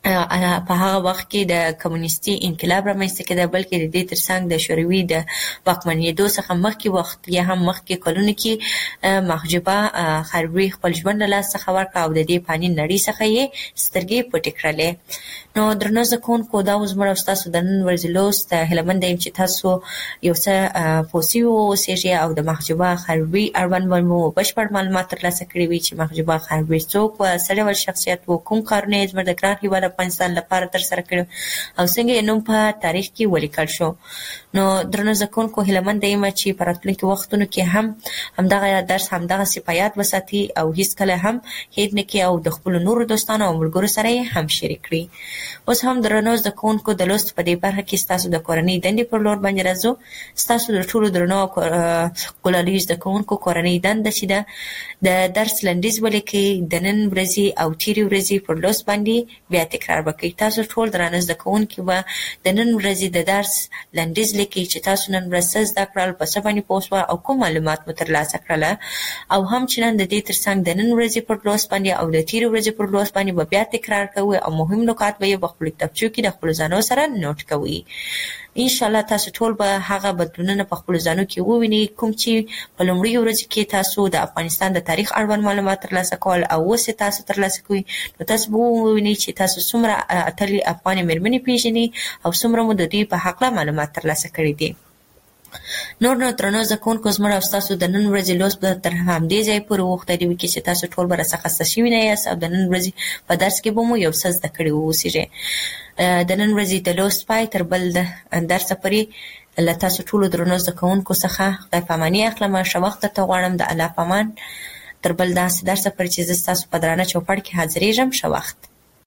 په هغه وخت کې د کمونیستي انقلاب رامنځته کېده، بلکې د دې ترڅنګ د شوروي د واکمنېدو څخه مخکې وخت یا هم مخکې کلونو کې محجوبه خربري خپل ژوند له لاسه څخه ورکړ او د دې فاني نړۍ څخه یې سترګې پټې کړلې. نو درنو زده کوونکو، دا اوس زموږ او ستاسو د نن ورځې لوست. هیله منده یم چې تاسو یو څه پوه سوي واوسېږئ او د محجوبه خربري اړوند مو بشپړ معلومات ترلاسه کړي وي چې محجوبه خربري څوک وه، څه ډول شخصیت و، کوم کارونه یې زموږ د ګران هېواد افغانستان لپاره ترسره کړي او څنګه یې نوم په تاریخ کې ولیکل شو. نو درنو زده کوونکو، هیله منده یم چې په راتلونکي وختونو کې هم همدغه درس همدغسې په یاد وساتي او هېڅکله هم هېر نه کړي او د خپلو نورو دوستانو او ملګرو سره یې هم شریک کړي. اوس هم درنو زده کوونکو، د لوست په دې برخه کې ستاسو د کورنۍ دندې پر لور باندې راځو. ستاسو د ټولو درنو ګلالیو زده کوونکو کورنۍ دنده چې ده د درس لنډیز ولیکئ، د نن ورځې او تېرې ورځې پر لوست باندې بیا تکرار وکړئ. تاسو ټول درانه زده کوونکي به د نن ورځې د درس لنډیز لیکئ چې تاسو نن ورځ څه زده کړل، په څه باندې پوه شوه او کوم معلومات مو ترلاسه کړله، او هم چې نن د دې ترڅنګ د نن ورځې پر لوست باندې او د تېرې ورځې پر لوست باندې به بیا تکرار کوئ او مهم نکات به یې په خپلو کتابچو کې د خپلو ځانو سره نوټ کوئ. انشاءالله تاسو ټول به هغه بدلونونه په خپلو ځانو کې ووینئ کوم چې په لومړیو ورځو کې تاسو د افغانستان د تاریخ اړوند معلومات ترلاسه کول او اوس یې تاسو ترلاسه کوئ. نو تاسو به ووینئ چې تاسو څومره اتلې افغانې مېرمنې پېژنئ او څومره مو د دوی په هکله معلومات ترلاسه کړي دي. نور نو درنو زده کوونکو، زموږ او ستاسو د نن ورځې لوست به تر همدې ځایه پورې وغوښتلي وي چې تاسو ټول به راڅخه خسته شوي نه یاست او د نن ورځې په درس کې به مو یو څه زده کړي واوسېږئ. د نن ورځې د لوست پای تر بل درسه پورې له تاسو ټولو درنو زده کوونکو څخه خدای په اماني اخلم. ښه وخت درته غواړم. د الله په امان. تر بل داسې درسه پورې چې زه ستاسو په درانه چوپړ کې حاضرېږم. ښه وخت.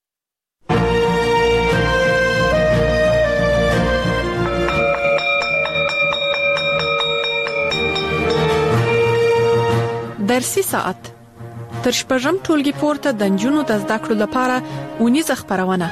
درسي ساعت تر شپږم ټولګي پورته د نجونو د زده کړو لپاره اونیزه خپرونه.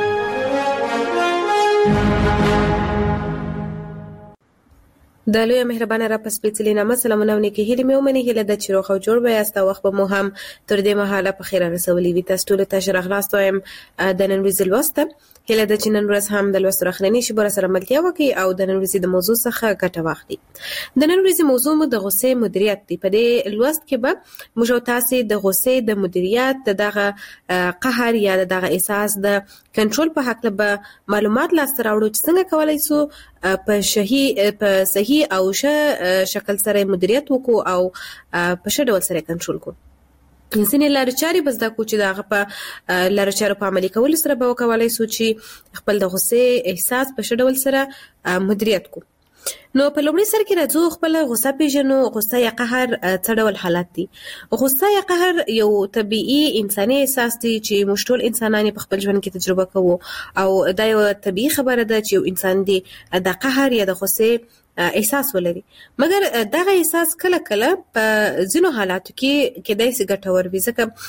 د لوی مهربانه را پس سپېڅلې نامه سلامونه او نیکې هیلې مې ومني. هیله ده چې روغ او جوړ به یاست او وخت به مو هم تر دې مهاله په خیر رسولي وي. تاسو ټولو ته ښه راغلاست وایم د نن ورځې لوست ته. هیله ده چې نن ورځ هم د لوست اخرنۍ شیبه سره ملتیا وکړي او د نن ورځې د موضوع څخه ګټه واخلي. د نن ورځې موضوع مو د غصې مدیریت دی. په دې لوست کې به موږ او تاسو د غصې د مدیریت، د دغه قهر یا د دغه احساس د کنټرول په حق له معلومات لاسته راوړو چې څنګه کولای شو په صحیح په صحیح او ښه شکل سره مدیریت وکړو او په ښه ډول سره کنټرول کړو. ځینې لارې چارې به زده کړو چې د هغه په لارې چارو په عملي کولو سره به وکولای شو چې خپل د غصې احساس په ښه ډول سره مدیریت کړو. نو په لومړي سر کې راځو خپل غصه پیژنو. غصه یا قهر څه ډول حالت دی؟ غصه یا قهر یو طبيعي انساني احساس دی چې موږ ټول انسانان په خپل ژوند کې تجربه کوو او دا یو طبيعي خبره ده چې یو انسان دی د قهر یا د غصې احساس ولري. مګر دغه احساس کله کله په ځینو حالاتو کې کېدای شي ګټور وي،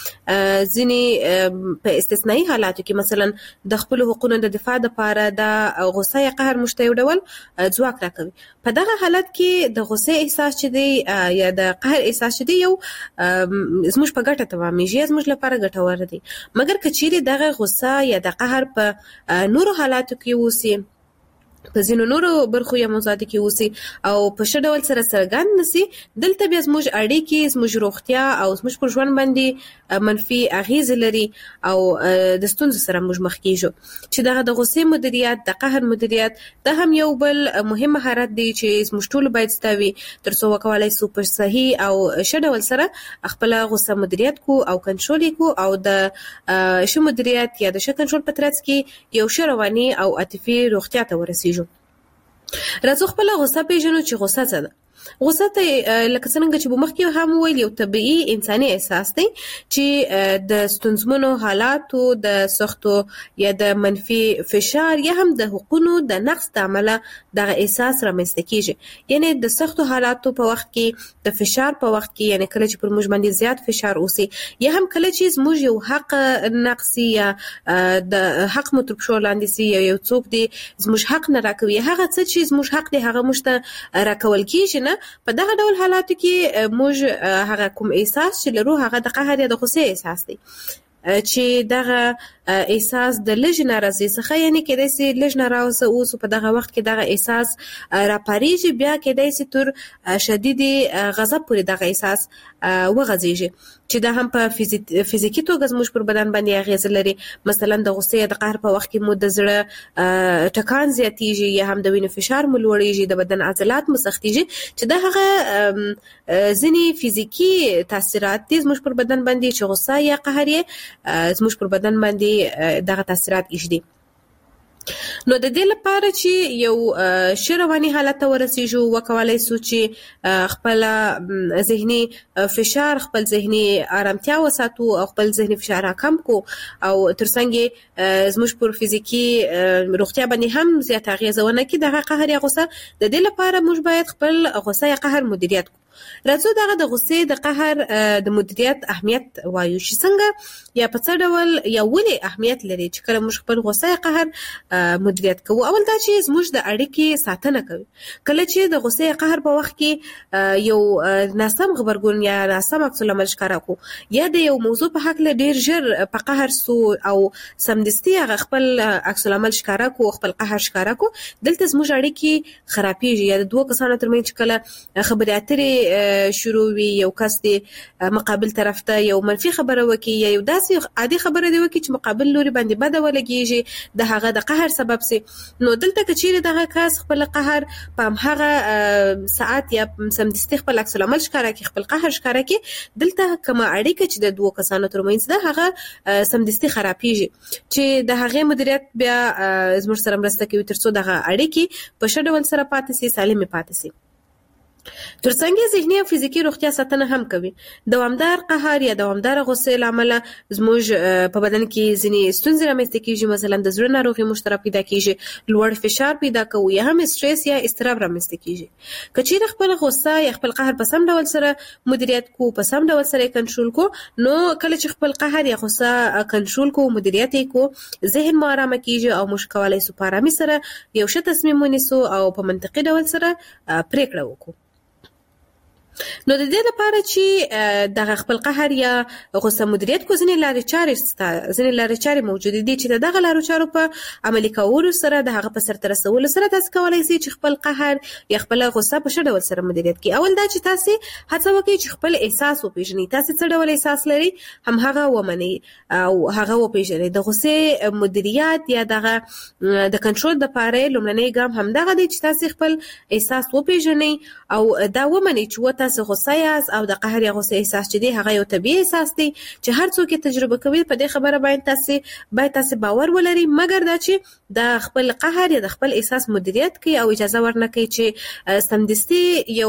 ځکه ځینې په استثنایی حالاتو کې مثلا د خپل حقوقو د دفاع لپاره د غصه یا قهر مشته یو ډول ځواک راکوي. په دغه حالت کې د غصه احساس چې دی یا د قهر احساس چې دی یو زموږ په ګټه تمامېږي، زموږ لپاره ګټور دی. مګر که چیرې دغه غصه یا د قهر په نورو حالاتو کې وسی، په ځینو نورو برخو یا موضوعاتو کې اوسي او په ښه ډول سره څرګند نشي، دلته بیا زموږ اړیکې، زموږ روغتیا او زموږ پر ژوند باندې منفي اغیزې لري او د ستونزو سره موږ مخ کیږو. چې دغه د غصې مدیریت، د قهر مدیریت دا هم یو بل مهم مهارت دی چې زموږ ټول باید زده وي تر څو وکولای شو په صحیح او ښه ډول سره خپل غصه مدیریت کو او کنټرول کو او د ښه مدیریت یا د ښه کنټرول په ترڅ کې یو ښه رواني او عاطفي روغتیا ته ورسیږو. راځو خپل غصه پیژنو چې غصه څه ده. غصه ته لکه څنګه چې مخکې هم ویل یو طبيعي انساني احساس دی چې د ستونزمنو حالاتو، د سختو یا د منفي فشار یا هم د حقوقو د نقص د عمله دغه احساس رامنځته کیږي. یعنی د سختو حالاتو په وخت کې، د فشار په وخت کې، یعنی کله چې پر موږ باندې زیات فشار اوسي یا هم کله چې موږ یو حق نقصي یا د حق متربشو لاندې سي یا یو څوک دی زموږ حق نه راکوي، هغه څه چې زموږ حق دی هغه موږ ته راکول کیږي. په دغه ډول حالاتو کې موږ هغه کوم احساس چې لرو هغه د قهر یا د غصې احساس دی. چې دغه احساس د لږ ناراضي څخه یعنی کېدای شي لږ ناراضه اوس په دغه وخت کې دغه احساس راپاریږي بیا کېدای شي تر شدید غضب پورې دغه احساس وغځيږي چې دا هم په فزیکی توګه زموږ پر بدن باندې اغیز لري. مثلا د غصې د قهر په وخت کې مو د زړه ټکان زیاتیږي یا هم د وینې فشار مو لوړیږي، د بدن عضلات مو سختیږي چې دا هغه ځینی فزیکی تاثیرات دي زموږ پر بدن باندې چې غصه یا قهر یې زموږ پر بدن باندې دغه تاثیرات ایږدي. نو د دې لپاره چې یو ښه رواني حالت ته ورسیږو وکولای شو چې خپل ذهني فشار خپل ذهني آرامتیا وساتو او خپل ذهني فشار کم کو او ترڅنګ زموږ پر فزیکی روغتیا باندې هم زیات اغیزه ونه کړي. دغه قهر یا غصه د دې لپاره موږ باید خپل غصه یا قهر مدیریت کو. راځو دغه د غصې د قهر د مدیریت اهمیت وایو چې څنګه یا په څه ډول یا ولې اهمیت لري چې کله موږ خپل غصه یا قهر مدیریت کوو. اول دا چې زموږ د اړیکې ساتنه کوي. کله چې د غصې یا قهر په وخت کې یو ناسم خبرګون یا ناسم عکس العمل ښکاره کو یا د یو موضوع په حق له ډیر ژر په قهر سو او سمدستي هغه خپل عکس العمل ښکاره کو خپل قهر ښکاره کو، دلته زموږ اړیکې خرابېږي. یا د دوه کسانو ترمنځ چې کله خبرې اترې شروع وي، یو کس دی مقابل طرف ته یو منفي خبره وکي یا یو داسې عادي خبره دی وکي چې مقابل لوري باندې بده ولګيږي د هغه د قهر سبب سي، نو دلته کچېره دغه کس خپل قهر په هغه ساعت یا سمدستي خپل عکس العمل ښکاره کوي خپل قهر ښکاره کوي، دلته کومه اړیکه چې د دوه کسانو ترمنځ ده هغه سمدستي خرابېږي چې د هغه مدیریت بیا زموږ سره مرسته کوي ترڅو دغه اړیکې په ښه ډول سره پاتې سي، سالمه پاتې سي. ترڅنګ ذهني او فزیکی روغتیا ساتنه هم کوي. دوامدار قهر یا دوامدار غصه لامل زموږ په بدن کې ځینې ستونزې رامنځته کیږي، مثلا د زړه ناروغي مشترک پیدا کیږي، لوړ فشار پیدا کوي یا هم استرس یا اضطراب رامنځته کیږي. کچېر خپل غصه یا خپل قهر په سم ډول سره مدیریت کو په سم ډول سره کنټرول کو، نو کله چې خپل قهر یا غصه کنټرول کو مدیریت کو ذهن مو آرام کیږي او موږ کولای شو په آرامي سره یو ښه تصمیم ونیسو او په منطقي ډول سره پریکړه وکړو. نو د دې لپاره چې دغه خپل قهر یا غصه مدیریت کو ځینې لارې چارې ستا ځینې لارې چارې موجود دي چې دغه لارو چارو په عملي کولو سره د هغه په سرته رسولو سره تاسو کولای شئ چې خپل قهر یا خپل غصه په ښه ډول سره مدیریت کړئ. اول دا چې تاسو هڅه وکړئ چې خپل احساس وپېژنئ، تاسو څه ډول احساس لرئ هم هغه ومنئ او هغه وپېژنئ. د غصې مدیریت یا دغه د کنټرول لپاره لومړنی ګام هم دغه دی چې تاسو خپل احساس وپېژنئ او دا ومنئ چې تاسو غصه یاست او د قهر یا غصه احساس چې دی هغه یو طبيعي احساس دی چې هر څوک تجربه کوي. په دې خبره باندې تاسو باید تاسو باور ولرئ، مګر دا چې د خپل قهر یا د خپل احساس مدیریت کوي او اجازه ورنکړي چې سمدستي یو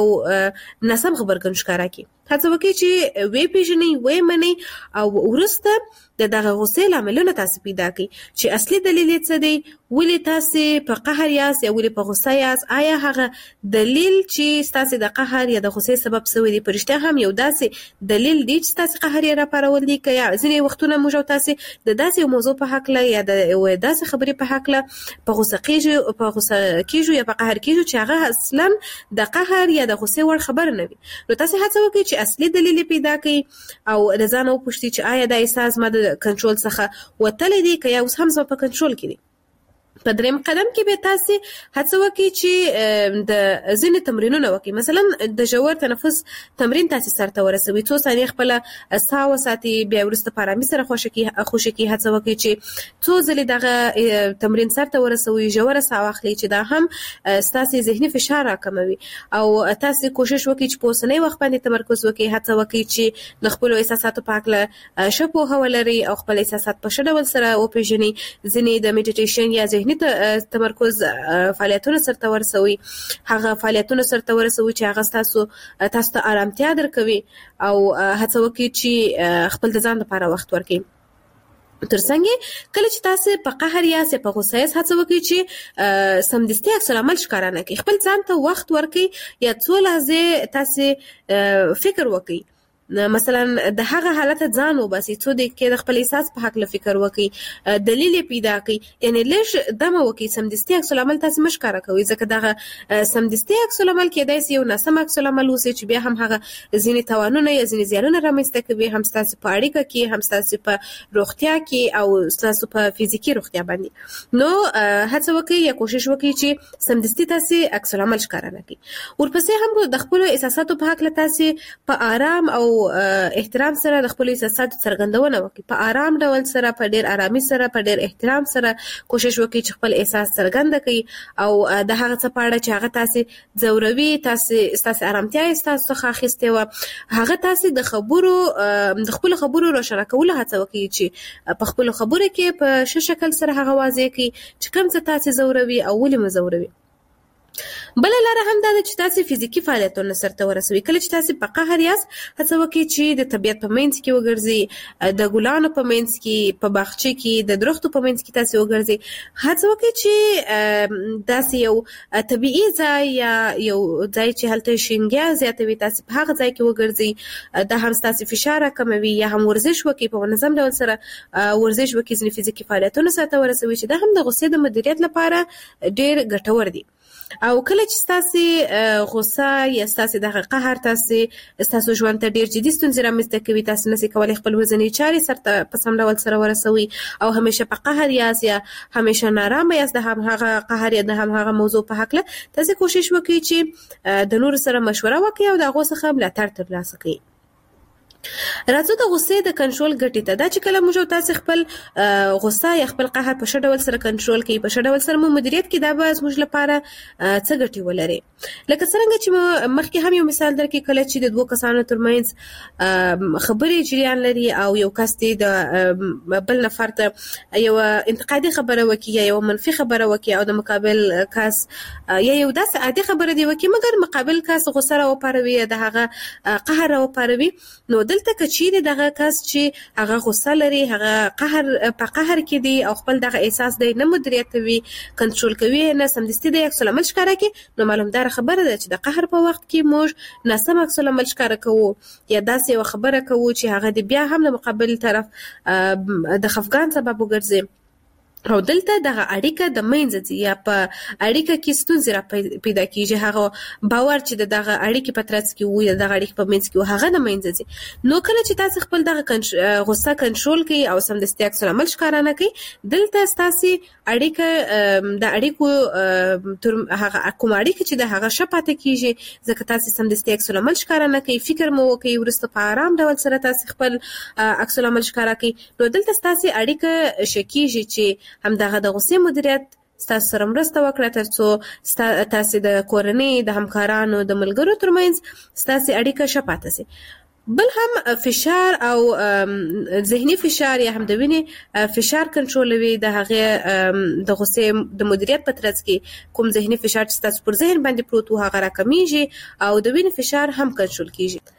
ناسم خبرګون ښکاره کړي. هڅه وکړئ چې وی پیژنئ وی منئ او ورسته د دغه غصې لاملونه تاسو پیدا کړئ چې اصلي دلیل یې څه دی، ولې تاسو په قهر یاست یا ولې په غصه یاست. آیا هغه دلیل چې تاسو د قهر یا د غصې سبب شوی دی په رښتیا هم یو داسې دلیل دی چې تاسو قهر یې راپارول دي، که یا ځینې وختونه موږ تاسو د داسې موضوع په حق له یا د داسې خبرې په حق له په غصه کېږو په غصه کېږو یا په قهر کېږو چې هغه اصلا د قهر یا د غصې وړ خبره نه وي. نو تاسو هڅه وکړئ چې اصلي دلیل پیدا کړئ او د ځان وپوښتئ چې آیا دا احساس ما د کنټرول څخه وتلی دی که یا اوس هم زما په کنټرول کې دی. په دریم قدم کې به تاسو هڅه وکړئ چې د ځینې تمرینونه وکړئ. مثلا د ژور تنفس تمرین تاسو سره ورسوي، څو ثانیې خپل ساه وساتئ، بیا وروسته په آرامۍ سره خوشې کړئ. هڅه وکړئ چې څو ځلې دغه تمرین سره ورسوي، ژوره ساه واخلئ چې دا هم ستاسو ذهني فشار راکموي او تاسو کوشش وکړئ چې په اوسنۍ وخت باندې تمرکز وکړئ. هڅه وکړئ چې د خپل احساساتو په اړه ښه پوهه ولرئ او خپل احساسات په ښه ډول سره وپېژنئ. ځینې د میډیټیشن یا ذهني تمرکز فعالیتونه سره ورسوي، هغه فعالیتونه سره ورسوي چې هغه تاسو تاسو ته آرامتیا درکوي او هڅه وکړئ چې خپل د ځان لپاره وخت ورکړئ. ترڅنګ کله چې تاسو په قهر یا په غصه یاست هڅه وکړئ چې سمدستي عکس العمل ښکاره نه کړئ، خپل ځان ته وخت ورکړئ یا څو لحظې تاسو فکر وکړئ مثلا د هغه حالت ځان وباسي څو د کې د خپل احساس په حق له فکر وکړي دلیل پیدا کړي یعنی لږ دمه وکړي سمدستي عکس العمل تاسو مشکاره کوي ځکه دغه سمدستي عکس العمل کېدای شي یو ناسم عکس العمل اوسي چې بیا هم هغه ځینې توانونه یا ځینې زیانونه رامنځته کوي هم ستاسو په اړیکه کې هم ستاسو په روغتیا کې او ستاسو په فزیکی روغتیا باندې نو هڅه وکړئ یا کوشش وکړئ چې سمدستي تاسو عکس العمل ښکاره نه کړئ ورپسې هم د خپل احساساتو په حق له تاسو په آرام او احترام سره د خپل احساساتو څرګندونه وکړي په آرام ډول سره په ډیر آرامي سره په ډیر احترام سره کوشش وکړي چې خپل احساس څرګند کړي او د هغه څه په اړه چې هغه تاسو ضروري تاسو تاسو آرامتیا تاسو څخه اخیسته و هغه تاسو د خبرو د خپل خبرو روښانه کول هڅه وکړي چې په خپل خبرو کې په ش شکل سره هغه واضح کړي چې کوم څه تاسو ضروري او ولې مزوروي بل لاره هم دا چې تاسو فزیکی فعالیتونه سرته ورسوي کله چې تاسو په قهر یاست هڅه وکړئ چې د طبیعت په منځ کې وګرځئ د ګلانو په منځ کې په باغچه کې د درختو په منځ کې تاسو وګرځئ هڅه وکړئ چې داسې یو طبيعي ځای یا یو ځای چې هلته شینګیا زیاتوي تاسو په هغه ځای کې وګرځئ د هم تاسو فشار کموي یا هم ورزش وکړئ په منظم ډول سره ورزش وکړئ ځنې فزیکی فعالیتونه سرته ورسوي چې دا هم د غوسې د مدیریت لپاره ډېر ګټور دي او کله چې تاسو غوسه یا تاسو د قهر تاسو تاسو ژوند ته ډیر جدي ستونزې رامنځته کوي تاسو نسئ کولای خپل وزنی چارې سره په سم ډول سره ورسوي او همیشه په قهر یاست یا همیشه نارامه یاست د هغه قهر یا د هغه موضوع په حق له تاسو کوشش وکړئ چې د نور سره مشوره وکړئ او د غوسه څخه ملاتړ ترلاسه کړئ راځو د غوسې د کنټرول ګټې ته دا چې کله موږ تاسو خپل غوسه یا خپل قهر په شډول سره کنټرول کړئ په شډول سره مو مدیریت کې دا به موږ لپاره څه ګټې ولري لکه څنګه چې مخکې هم یو مثال درکې کله چې د دوه کسانو ترمنځ خبرې جریان لري او یو کس د بل نفر ته یو انتقادي خبره وکړي یا یو منفي خبره وکړي او د مقابل کس یا یو داسې عادي خبره دی وکړي مګر مقابل کس غوسه را وپاروي د هغه قهر را وپاروي نو دلته کچېره دغه کس چې هغه غوسه لري هغه قهر په قهر کې دی او خپل دغه احساس دی نه مدیریت کوي کنټرول کوي نه سمدستي د عکس العمل ښکاره کوي نو معلومدار خبره ده چې د قهر په وخت کې موږ ناسم عکس العمل ښکاره کوو یا داسې یو خبره کوو چې هغه د بیا هم د مقابل طرف د خفګان سبب وګرځي او دلته دغه اړیکه د منځ ځي یا په اړیکه کې ستونزې را پیدا کیږي هغه باور چې دغه اړیکې په ترڅ کې وي دغه اړیکې په منځ کې هغه د منځ ځي نو کله چې تاسو خپل دغه غوسه کنټرول کړئ او سمدستي عکس العمل ښکاره نه کړئ دلته تاسو اړیکه د اړیکو تر هغه کوم اړیکه چې د هغه شپاته کیږي ځکه تاسو سمدستي عکس العمل ښکاره نه کړئ فکر مو وکړئ ورسته په آرام ډول سره تاسو خپل عکس العمل ښکاره کړئ نو دلته تاسو اړیکه شکیږي چې هم دغه د غوسې مدیریت ستاسو سره مرسته وکړه ترڅو تاسو د کورنۍ د همکارانو د ملګرو ترمنځ ستاسو اړیکه شپاته شي بل هم فشار او ذهني فشار یا هم د وینې فشار کنټرولوي د هغه د غوسې د مدیریت په ترڅ کې کوم ذهني فشار چې تاسو پر ذهن باندې پروت وو هغه راکمیږي او د وینې فشار هم کنټرول کیږي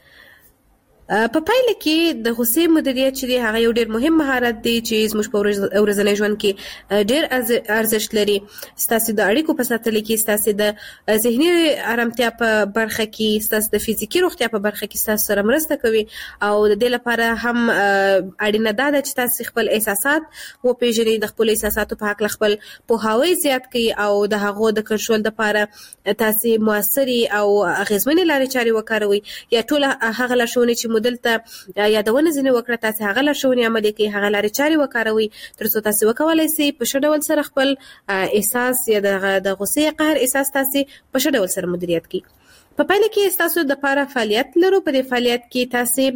په پایله کې د غوسې مدیریت چې هغه یو ډېر مهم مهارت دی چې زموږ په ورځني ژوند کې ډېر ارزښت لري ستاسو د اړیکو په ساتلو کې ستاسو د ذهني آرامتیا په برخه کې ستاسو د فزیکی روغتیا په برخه کې ستاسو سره مرسته کوي او د دې لپاره هم اړینه ده چې تاسو خپل احساسات وپېژنئ د خپل احساساتو په حق خپل پوهاوی زیات کړئ او د هغو د کنټرول لپاره تاسو موثري او اغیزمنې لارې چارې وکاروئ یا ټول هغه لارښوونې چې مدلته یادونه ځنه وکړه تاسو هغه لارښوونې عملي کړئ هغه لارې چارې وکاروئ ترڅو تاسو وکولای شئ په ښه ډول سره خپل احساس یا د غوسې قهر احساس تاسو په ښه ډول سره مدیریت کړئ په پایله کې تاسو د لپاره فعالیت لرو په دې فعالیت کې تاسو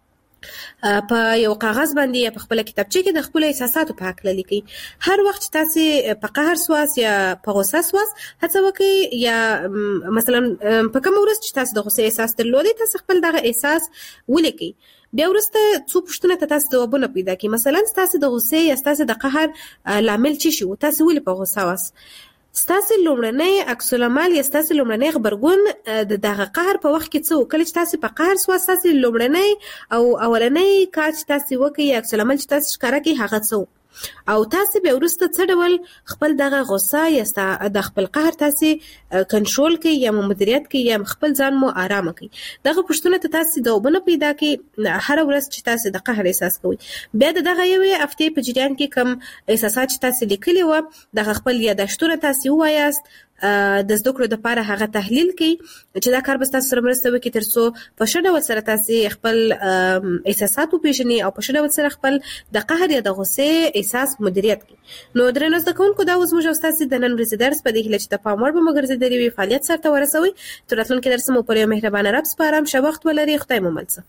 په یو کاغذ باندې یا په خپل کتابچه کې د خپل احساساتو په حق لیکئ هر وخت تاسو په قهر سواس یا په غوسه سواس هڅه وکړئ یا مثلا په کوم ورځ چې تاسو د غوسې احساس درلودي تاسو خپل دغه احساس ولیکئ بیا ورسته څو پوښتنې ته تاسو ځوابونه پیدا کړئ مثلا تاسو د غوسې یا تاسو د قهر لامل څه شو تاسو ولې په غوسه واست ستاسو لومړنی عکس العمل یا ستاسو لومړنی خبرګون د دغه قهر په وخت کې څه کله چې تاسو په قهر سواست تاسو لومړنی او اولنی کار چې تاسو وکړئ عکس العمل چې تاسو ښکاره کړئ هغه څه او تاسو به ورسته څه ډول خپل دغه غوسه یا د خپل قهر تاسو کنټرول کوي یا مدیریت کوي یا خپل ځان مو آرام کوي. دغه پښتنه ته تاسو د وبنه پیدا کی هر ورځ چې تاسو د قهر احساس کوئ. بیا دغه یوې هفتې په جریان کې کم احساسات چې تاسو لیکلي و دغه خپل یادښتونه تاسو وایاست د زده کړو لپاره هغه تحلیل کړئ چې دا کار به تاسو سره مرسته وکړي ترڅو په ښه ډول سره تاسو خپل احساسات وپېژنئ او په ښه ډول سره خپل د قهر یا د غوسې احساس مدیریت کړئ. نو درنو زده کوونکو دا اوس موږ تاسو د نن ورځې درس په دې هیله چې د پام وړ به مګرځېدلي وي فعالیت سره ورسوي. تر راتلونکي درس مو پر یو مهربانه رب سپارم. ښه وخت ولرئ. خدای مو مل شه.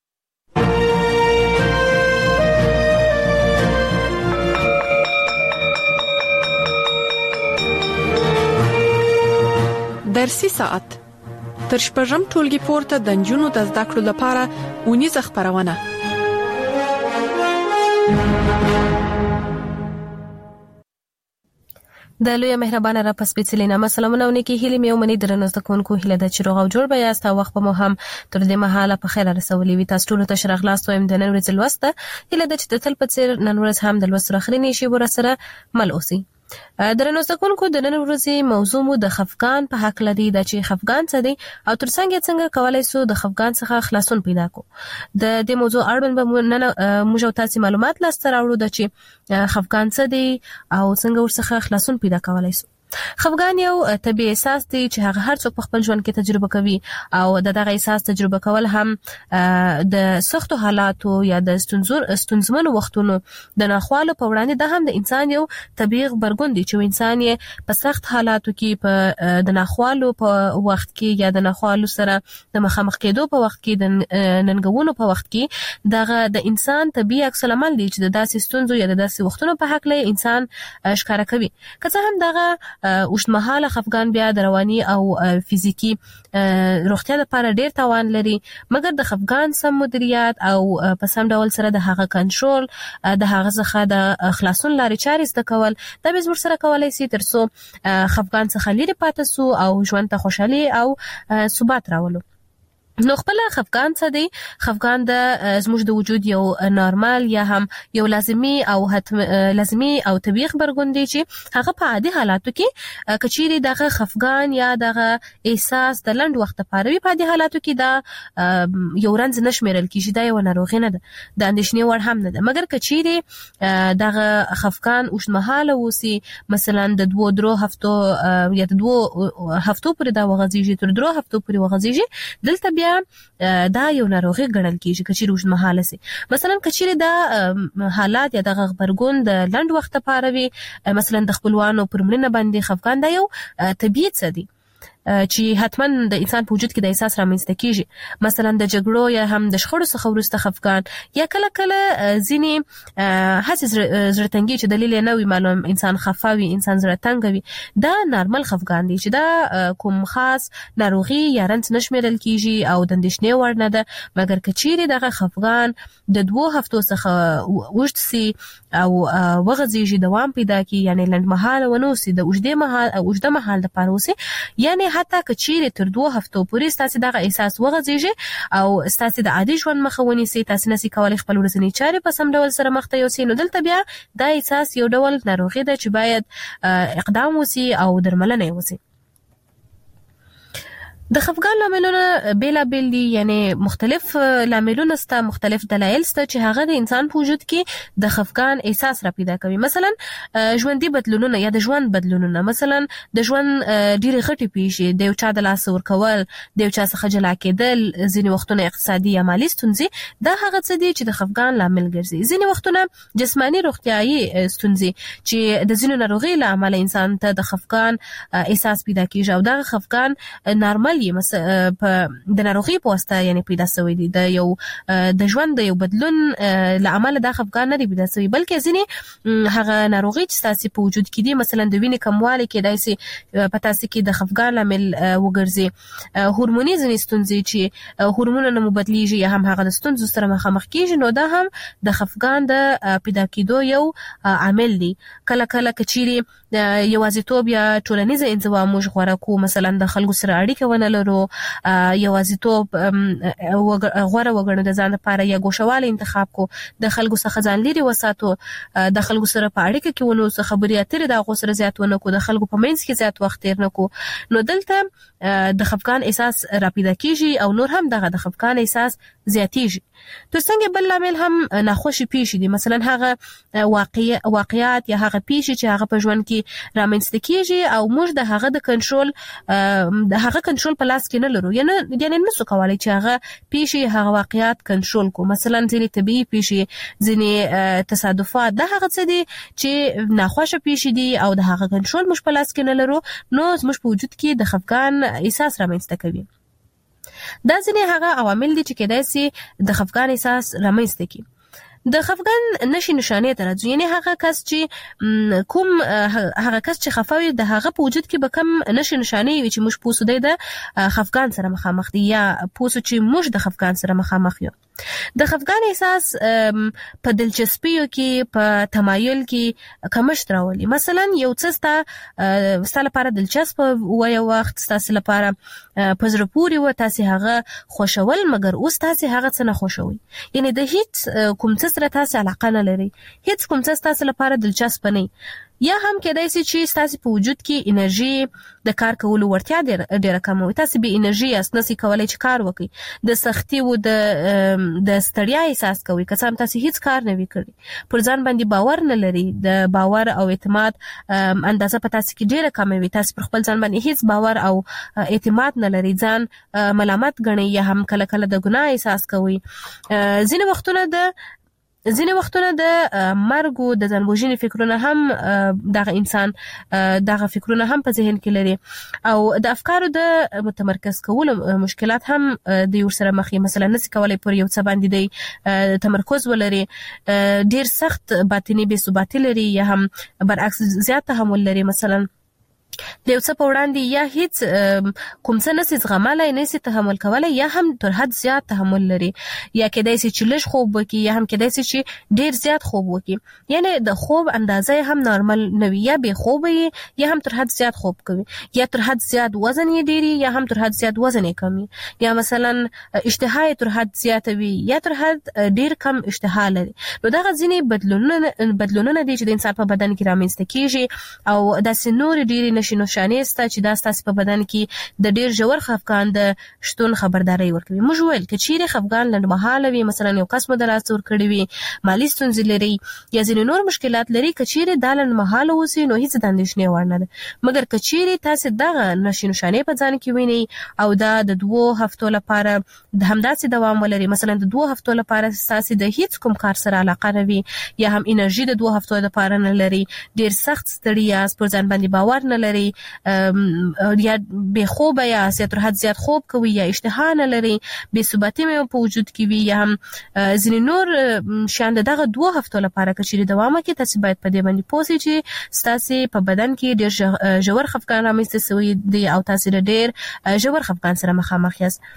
درسي ساعت تر شپږم ټولګي پورته د نجونو د زده کړو لپاره ونیزه خبرونه. د لوی مهربانه را پس سپیڅلې نامه سلامونه ونکي هیله مې ومني درنو زده کوونکو هیله د چروغ او جوړ به یاست. وخت په مو هم تر دې مهاله په خیر رسولي وي. تاسو ټول ته شرح خلاص وایم د نن ورځې لوسته هیله د چې د تل په څیر نن ورځ هم د لوست اخرینی شی ور سره مل اوسي. درنو زده کوونکو د نن ورځې موضوع مو د خفګان په حق لري د چې خفګان څه دی او ترڅنګ څنګه کولای شو د خفګان څخه خلاصون پیدا کو. د دې موضوع اړوند به نن موږ تاسو معلومات لاسته راوړو د چې خفګان څه دی او څنګه ورڅخه خلاصون پیدا کولای شو. خفګان یو طبيعي احساس دی چې هغه هر څوک په خپل ژوند کې تجربه کوي او د دغه احساس تجربه کول هم د سختو حالاتو یا د ستونزمنو وختونو د ناخوالو په وړاندې د هم د انسان یو طبيعي غبرګون دی چې انسان یې په سخت حالاتو کې په د ناخوالو په وخت کې یا د ناخوالو سره د مخامخ کېدو په وخت کې د ننګونو په وخت کې دغه د انسان طبيعي عکس العمل دی چې د داسې ستونزو یا د داسې وختونو په حق له انسان ښکارا کوي. که څه هم دغه اوږدمهاله خفګان بیا د رواني او فزیکی روغتیا لپاره ډیر تاوان لري مګر د خفګان سم مدیریت او په سم ډول سره د هغه کنټرول د هغه څخه د خلاصون لارې چارې زده کول دا به زموږ سره کولای شي ترڅو خفګان څخه لري پاتې سو او ژوند ته خوشحالي او ثبات راولو. نو خپل خفګان څه دی؟ خفګان د زموږ د وجود یو نارمال یا هم یو لازمی او حتم لازمی او طبيعي خبرګون دی چې هغه په عادي حالاتو کې کچيري دغه خفګان یا دغه احساس د لنډ وخت لپاره وي. په عادي حالاتو کې دا یو رنځ نشمیرل کیږي، دا یو ناروغي نه ده، د اندېښنې وړ هم نه ده. مګر کچيري دغه خفګان اوږدمهاله وسی مثلا د دوه درو هفتو یا د دوه هفتو پورې دا وغځيږي تر درو هفتو پورې وغځيږي دلته بیا دا یو ناروغي ګڼل کیږي کچيري اوږدمهاله سي. مثلا کچيري دا حالات یا د غبرګون د لنډ وخت لپاره وي مثلا د خپلوانو پر مړینه باندې خفګان دا یو طبيعي څه دی چې حتما د انسان په وجود کې د احساس رامنځته کیږي. مثلا د جګړو یا هم د شخړو څخه وروسته خفګان یا کله کله ځینی هڅه زړه تنګي چې دلیل نه وي معلوم انسان خفاوي انسان زړه تنګوي دا نارمل خفګان دی چې دا کوم خاص ناروغي یا رنځ نشمیرل کیږي او د اندېښنې وړ نه ده. مګر کچيري دغه خفګان د دوه هفتو څخه وښت سي او وغځيږي دوام پیدا کی یعنی لنډمهاله ونوسي د اوږدې مهال اوږده مهال لپاره وسی یعنی حتی کچيري تر دوه هفتو پورې ستاسو دغه احساس وغځيږي او ستاسو د عادي ژوند مخاوني سي تاسو نسي کولای خپل ورځنی چارې په سم ډول سره مخ ته یوسي. نو دلته بیا دا احساس یو ډول ناروغي ده چې باید اقدام وسی او درملنه وسی. د خفګان لاملونه بیلا بیل دي یعنی مختلف لاملونه ستا مختلف دلایل ستا چې هغه د انسان په وجود کې د خفګان احساس را پیدا کوي. مثلا ژوندۍ بدلونونه یا د ژوند بدلونونه مثلا د ژوند ډېری غټي پیښې د یو چا د لاس ورکول د یو چا څخه جلا کېدل ځینې وختونه اقتصادي یا مالي ستونزې دا هغه څه دي چې د خفګان لامل ګرځي. ځینې وختونه جسماني روغتیايي ستونزې چې د ځینو ناروغي له امله انسان ته د خفګان احساس پیدا کیږي او دا خفګان نارمل په د ناروغي په واسطه یعنی پیدا شوی دی د یو د ژوند د یو بدلون لامل د خفګان نه دی پیدا شوی بلکې ځینې هغه ناروغي چې تاسو په وجود کې دي مثلا د وینې کموالی کې دایسي په تاسو کې د خفګان لامل وګرځي. هورموني ځینې ستونزې چې هورمونونه مو بدلیږي یا هم هغه د ستونزو سره مخامخ کیږي نو دا هم د خفګان د پیدا کېدو یو عامل دی. کله کله کچيري یوازیتوب یا ټولنیزه انزوا موږ غوړه کو مثلا د خلکو سره اړیکه ونه نه لرو یوازیتوب غوړه وګڼو د ځان لپاره یا ګوشواله انتخاب کو د خلکو څخه ځان لري وساتو د خلکو سره په اړیکه کې ونو څه خبرې اترې د غو سره زیات ونه کو د خلکو په منځ کې زیات وخت تیر نه کو نو دلته د خفقان احساس راپیدا کیږي او نور هم دغه د خفقان احساس زیاتیږي تر څنګه بل عامل هم ناخوشي پیښې دي مثلا هغه واقعي واقعیات یا هغه پیښې چې هغه په ژوند کې رامنځته کیږي او موږ د هغه د کنټرول د هغه کنټرول په لاس کې نه لرو یعنی یعنی نسو کولای چې هغه پیښې هغه واقعیات کنټرول کو مثلا ځینې طبيعي پیښې ځینې تصادفات د هغه څه دي چې ناخوښه پیښې دي او د هغه کنټرول موږ په لاس کې نه لرو نو زموږ په وجود کې د خفقان احساس رامنځته کوي دا ځینې هغه عوامل دي چې کېدای شي د خفقان احساس رامنځته کوي د خفقان نشي نشانه تر ځو یعنی هغه کس چې کوم هغه کس چې خفاوي د هغه په وجود کې به کم نشي نشانه وي چې موږ پوسو دی د خفقان سره مخامخ دي یا پوسو چې موږ د خفقان سره مخامخ یو د خفقان احساس په دلچسپیو کې په تمایل کې کمشت راولي مثلا یو څه ستا ستاسو لپاره دلچسپ و یو وخت تاسو لپاره په زړه پورې و تاسو هغه خوشول مګر اوس تاسو هغه څه نه خوشوي یعنی د هیڅ کوم څه سره تاسو علاقه نه لري هیڅ کوم څه تاسو لپاره دلچسپ نه یا هم کېدای شي چې تاسو په وجود کې انرژي د کار کولو ورتیا ډیره کم وي تاسو به انرژي اس نسی کولای چې کار وکړي د سختي او د د ستړیا احساس کوي که څنګه تاسو هیڅ کار نه وکړي پر ځان باندې باور نه لري د باور او اعتماد اندازه په تاسو کې ډیره کم وي تاسو پر خپل ځان باندې هیڅ باور او اعتماد نه لري ځان ملامت ګڼي یا هم کله کله د ګناه احساس کوي ځینې وختونه د ځینې وختونه د مرګ او د ځانوژنې فکرونه هم دغه انسان دغه فکرونه هم په ذهن کې لري او د افکارو د متمرکز کولو مشکلات هم د یو سره مخې مثلا نس کولای پر یو څه باندې دی تمرکز ولري ډیر سخت باطنی بې ثباتی لري یا هم برعکس زیات تحمل لري مثلا د یو څه په وړاندې یا هیڅ کوم څه نسي زغملای نسي تحمل کولای یا هم تر حد زیات تحمل لري یا کېدای شي چې لږ خوب وکړي یا هم کېدای شي چې ډیر زیات خوب وکړي یعنی د خوب اندازه هم نارمل نه وي یا به خوب وي یا هم تر حد زیات خوب کوي یا تر حد زیات وزن یې ډیری یا هم تر حد زیات وزن یې کمی یا مثلا اشتها تر حد زیات وي یا تر حد ډیر کم اشتها لري نو دا غځنی بدلونونه بدلونونه دي چې د انسان په بدن کې رامنځته کیږي او د سنور ډیری نشي نشانه است چې دا ستاسو په بدن کې د ډیر ژور خفقان د شتون خبرداري ورکوي موږ ویل چې چیرې خفقان لنډمهاله وي مثلا یو کس مدلاس ور کړی وي مالی ستونزې لري یا ځینې نور مشکلات لري چې د لنډمهاله اوسي نو هیڅ د اندېښنې وړ نه ده مګر کچيري تاسو دغه نشي نشانه په ځان کې ویني او دا د دوه هفتو لپاره د همداسې دوام ولري مثلا د دوه هفتو لپاره تاسو د هیڅ کوم کار سره علاقه نه وي یا هم انرژي د دوه هفتو لپاره نه لري ډیر سخت ستړیا پر ځان باندې باور نه لري یا به خوب یا تر حد زیات خوب کوي یا اشتها نه لري به ثباتی مې په وجود کې وي یا هم ځینې نور شان دغه دوه هفتو لپاره کچې دوام کوي تاسو باید په دې باندې پوه شئ چې تاسو په بدن کې ډېر ژور خفقان رامنځته شوی دی او تاسو ډېر ژور خفقان سره مخامخ یاست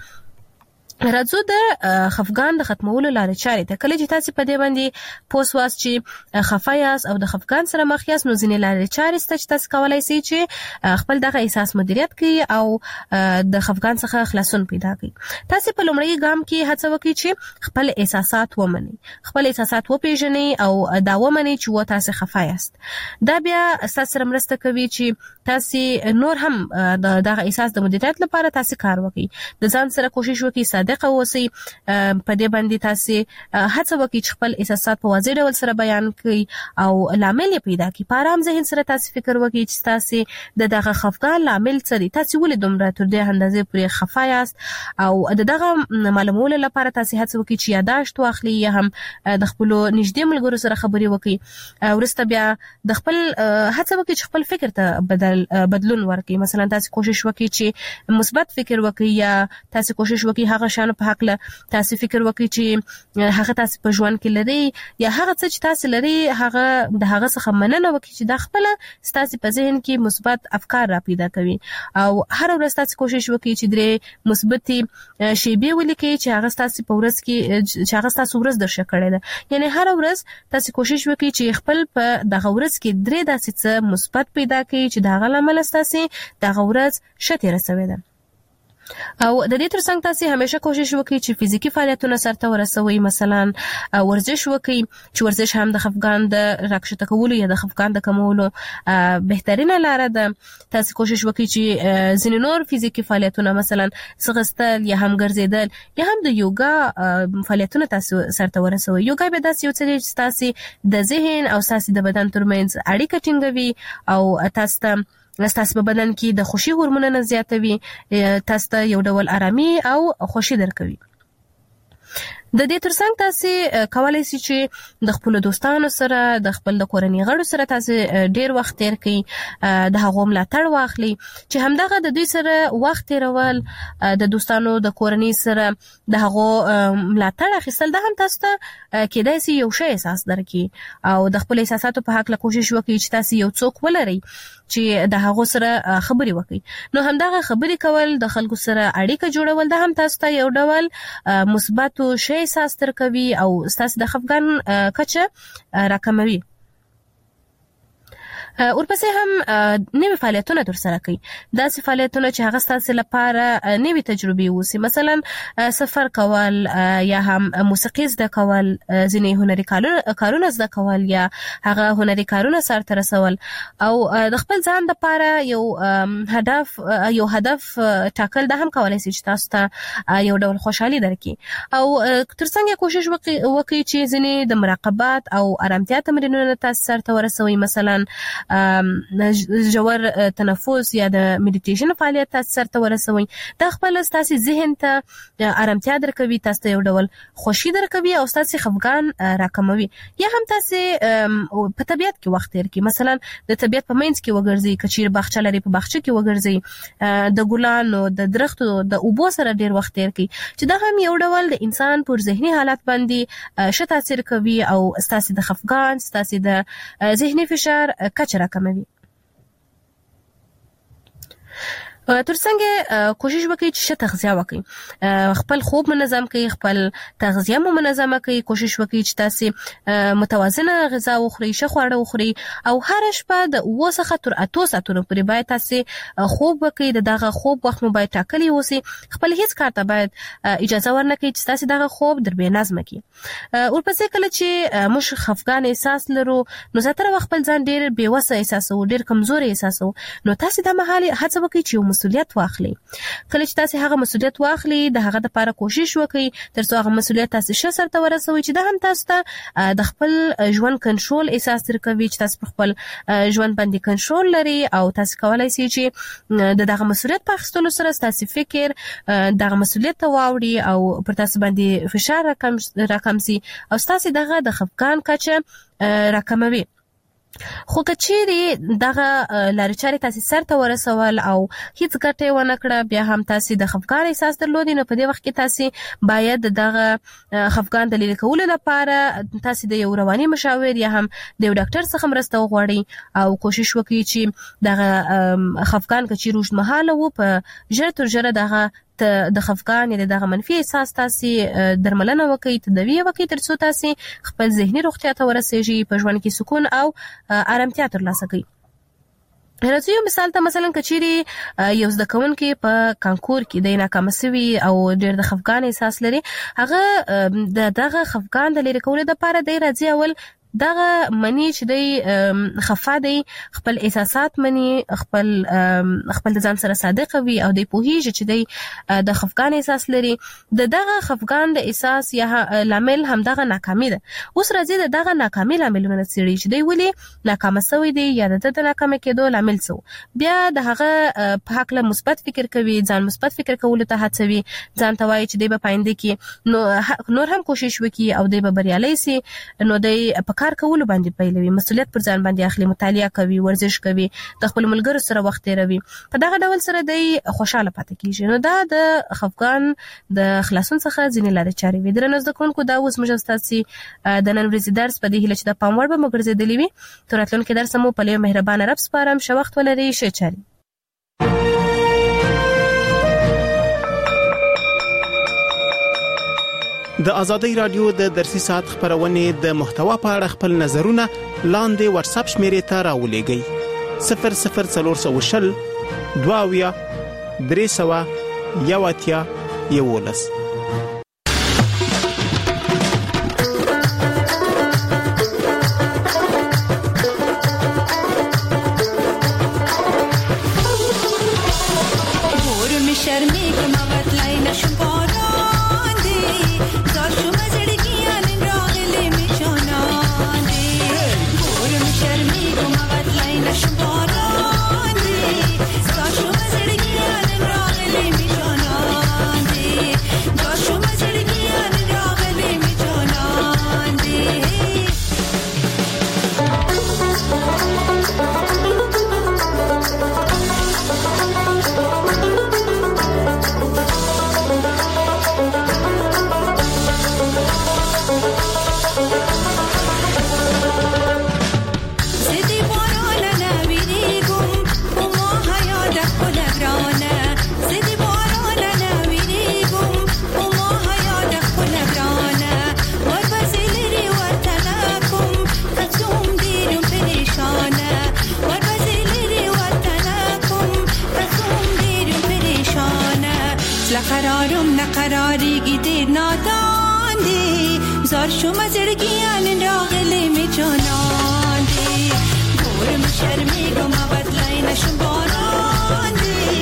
راځو د خفقان د ختمولو لارې چارې ته کله چې تاسو په دې باندې پوسواس چې خفایاس او د خفقان سره مخ یاست نو ځینې لارې چارې ست چې تاسو کولای شئ چې خپل دغه احساس مدیریت کړئ او د خفقان څخه خلاصون پیدا کړئ تاسو په لومړی ګام کې هڅه وکړئ چې خپل احساسات ومنئ خپل احساسات وپیژنئ او دا ومنئ چې و تاسو خفایاست دا بیا تاسو سره مرسته کوي چې تاسو نور هم دغه احساس د مدیریت لپاره تاسو کار وکړئ د ځان سره کوشش وکړئ صادق اوسئ په دې باندې تاسو هڅه وکړئ چې خپل احساسات په واضح ډول سره بیان کړئ او لامل یې پیدا کړئ په آرام ذهن سره تاسو فکر وکړئ چې تاسو د دغه خفقان لامل څه دی تاسو ولې دومره تر دې اندازې پورې خفه یاست او د دغه معلومولو لپاره تاسو هڅه وکړئ چې یاداشت واخلئ یا هم د خپل نږدې ملګرو سره خبرې وکړئ ورسته بیا د خپل هڅه وکړئ چې خپل فکر ته بدل بدلون ورکړئ مثلا تاسو کوشش وکړئ چې مثبت فکر وکړئ یا تاسو کوشش وکړئ هغه شان په حق له تاسو فکر وکړئ چې هغه تاسو په ژوند کې لري یا هغه څه چې تاسو لري هغه د هغه څخه مننه وکړئ چې د خپل تاسو په ذهن کې مثبت افکار را پیدا کوي او هر ورځ تاسو کوشش وکړئ چې درې مثبت شیبې ولیکئ چې هغه تاسو په ورځ کې چې هغه تاسو ورځ درشه کړی ده یعنی هر ورځ تاسو کوشش وکړئ چې خپل په دغه ورځ کې درې داسې څه مثبت پیدا کړئ چې دغه لامل تاسو دغه ورځ شته رسوي ده او د دې ترڅنګ تاسو همیشه کوشش وکړئ چې فزیکی فعالیتونه سرته ورسوي، مثلا ورزش وکړئ چې ورزش هم د خفګان د راکښته کولو یا د خفګان د کمولو بهترینه لاره ده. تاسو کوشش وکړئ چې ځینې نور فزیکی فعالیتونه مثلا ځغستل یا هم ګرځیدل یا هم د یوګا فعالیتونه تاسو سرته ورسوي. یوګا به تاسو یو څه چې تاسو د ذهن او تاسو د بدن ترمنځ اړیکه ټینګوي او تاسو ته تاسو په بدن کې د خوشي هورمونونه زیاتوي، تاسو ته یو ډول آرامي او خوشي درکوي. د دې ترڅنګ تاسو کولای شئ چې د خپل دوستانو سره د خپل د کورنۍ غړو سره تاسو ډیر وخت تیر کړئ، د هغو ملاتړ واخلئ چې همدغه د دوی سره وخت تیرول، د دوستانو د کورنۍ سره د هغو ملاتړ اخیستل د هم تاسو ته کېدای شي یو شی احساس درکړي او د خپل احساساتو په حق له کوشش وکړئ چې تاسو یو څوک ولرئ چې د هغو سره خبرې وکړي. نو همدغه خبرې کول، د خلکو سره اړیکه جوړول د هم تاسو ته یو ډول مثبت شی احساس درکوي او تاسو د خفګان کچه راکموي. ورپسې هم نوې فعالیتونه ترسره کوي، داسې فعالیتونه چې هغه ستاسو لپاره نوې تجربې وسی، مثلا سفر کول یا هم موسیقي زده کول، ځینې هنري کارونه زده کول یا هغه هنري کارونه سرته رسول او د خپل ځان لپاره یو هدف یو هدف ټاکل د هم کولای شي چې تاسو ته یو ډول خوشحالي درکړي. او ترڅنګ کوشش وکړئ چې ځینې د مراقبت او آرامتیا تمرینونه تاسو سرته ورسوي، مثلا جوړ تنفس یا د میډیټیشن فعالیت تاسو سرته ورسوي. دا خپل تاسو ذهن ته آرامتیا درکوي، تاسو ته یو ډول خوشي درکوي او تاسو خفګان راکموي. یا هم تاسو په طبیعت کې وخت تیر کړئ، مثلا د طبیعت په منځ کې وګرځئ، کچیر باغچه لري په باغچه کې وګرځئ، د ګلانو د درختو د اوبو سره ډیر وخت تیر کړئ چې دا هم یو ډول د انسان پر ذهني حالت باندې ښه تاثیر کوي او تاسو د خفګان، تاسو د ذهني فشار کچه راکموي. ترڅنګ کوشش وکړئ چې ښه تغذیه وکړئ، خپل خوب منظم کړئ، خپل تغذیه مو منظمه کړئ، کوشش وکړئ چې تاسو متوازنه غذا وخورئ، ښه خواړه وخورئ او هر شپه د اوه څخه تر اتو ساعتونو پورې باید تاسو خوب وکړئ. د دغه خوب وخت مو باید ټاکلی اوسي، خپل هیڅ کار ته باید اجازه ورنکړئ چې تاسو دغه خوب در بې نظمه کړي. ورپسې کله چې موږ خفګان احساس لرو نو زیاتره وخت خپل ځان ډیر بې وسه احساسوو، ډیر کمزوري احساسوو. نو تاسو د مهال هڅه وکړئ چې مسؤلیت واخلي. کله چې تاسو هغه مسؤلیت واخلي د هغه لپاره کوشش وکړئ ترڅو هغه مسؤلیت تاسو ښه سرته ورسوي چې دا هم تاسو ته د خپل ژوند کنټرول احساس درکوي، چې تاسو خپل ژوند باندې کنټرول لري او تاسو کولای شئ چې د دغه مسؤلیت په اخیستلو سره تاسو فکر دغه مسؤلیت ته واوړي او پر تاسو باندې فشار راکم راکم سي او تاسو دغه د خفګان کچه راکموي. خو کچېری دغه لارې چارې تاسو سرته ورسول او هیڅ ګټه ونه کړه، بیا هم تاسو د خفګان احساس درلودي، نو په دې وخت کې تاسو باید دغه خفګان د لرې کولو لپاره تاسو د یو رواني مشاور یا هم د یو ډاکټر څخه مرسته وغواړئ او کوشش وکړئ چې دغه خفګان کچې روز مهاله وو په ژر تر ژره دغه د خفګان یا دغه منفي احساس تاسو درملنه وکړئ، تداوی وکړئ ترڅو تاسو خپل ذهني روغتیا ته ورسیږئ، په ژوند کې سکون او آرامتیا ترلاسه کړئ. راځي یو مثال ته، مثلا کچېری یو زده کوونکی په کانکور کې د ناکام شوی او ډېر د خفګان احساس لري، هغه د دغه خفګان د لرې کولو لپاره دی راځي اول دغه منی چې دی خفا دی، خپل احساسات منی، خپل خپل ځان سره صادق وي او دی پوهیږي چې دی د خفګان احساس لري. د دغه خفګان د احساس یا لامل هم دغه ناکامي ده. اوس راځي د دغه ناکامي لاملونه څېړي چې دی ولې ناکام شوی دی یا د د ناکام کېدو لامل څه، بیا د هغه په حق له مثبت فکر کوي، ځان مثبت فکر کولو ته هڅوي، ځان ته وایي چې دی په پاینده کې نو نور هم کوشش وکړي او دی به بریالی سي. نو دی په کار کولو باندې پیلوي، مسؤلیت پر ځان باندې اخلي، مطالعه کوي، ورزش کوي، د خپل ملګرو سره وخت تیروي، په دغه ډول سره دی خوشاله پاتې کیږي. نو دا د خفګان د خلاصون څخه ځینې لارې چارې وي. درنو زده کوونکو، دا اوس موږ ستاسو د نن ورځې درس په دې هیله چې د پام وړ به مو ګرځېدلی وي. تر راتلونکي درس مو په لیو مهربانه رب سپارم. ښه وخت ولرئ، ښه چارې. د ازادۍ رادیو د درسي ساعت خبرونه د محتوا په اړه خپل نظرونه لاندې واتس اپ شمیرې ته راولېږئ. صفر صفر څلور سوه شل دوه اویا درې سوه یو اتیا یولس. قرارم نقراری گیدیر ناداندی زار شما زرگیان راغلی می جاناندی گورم شرمی گم آباد لاینشم باراندی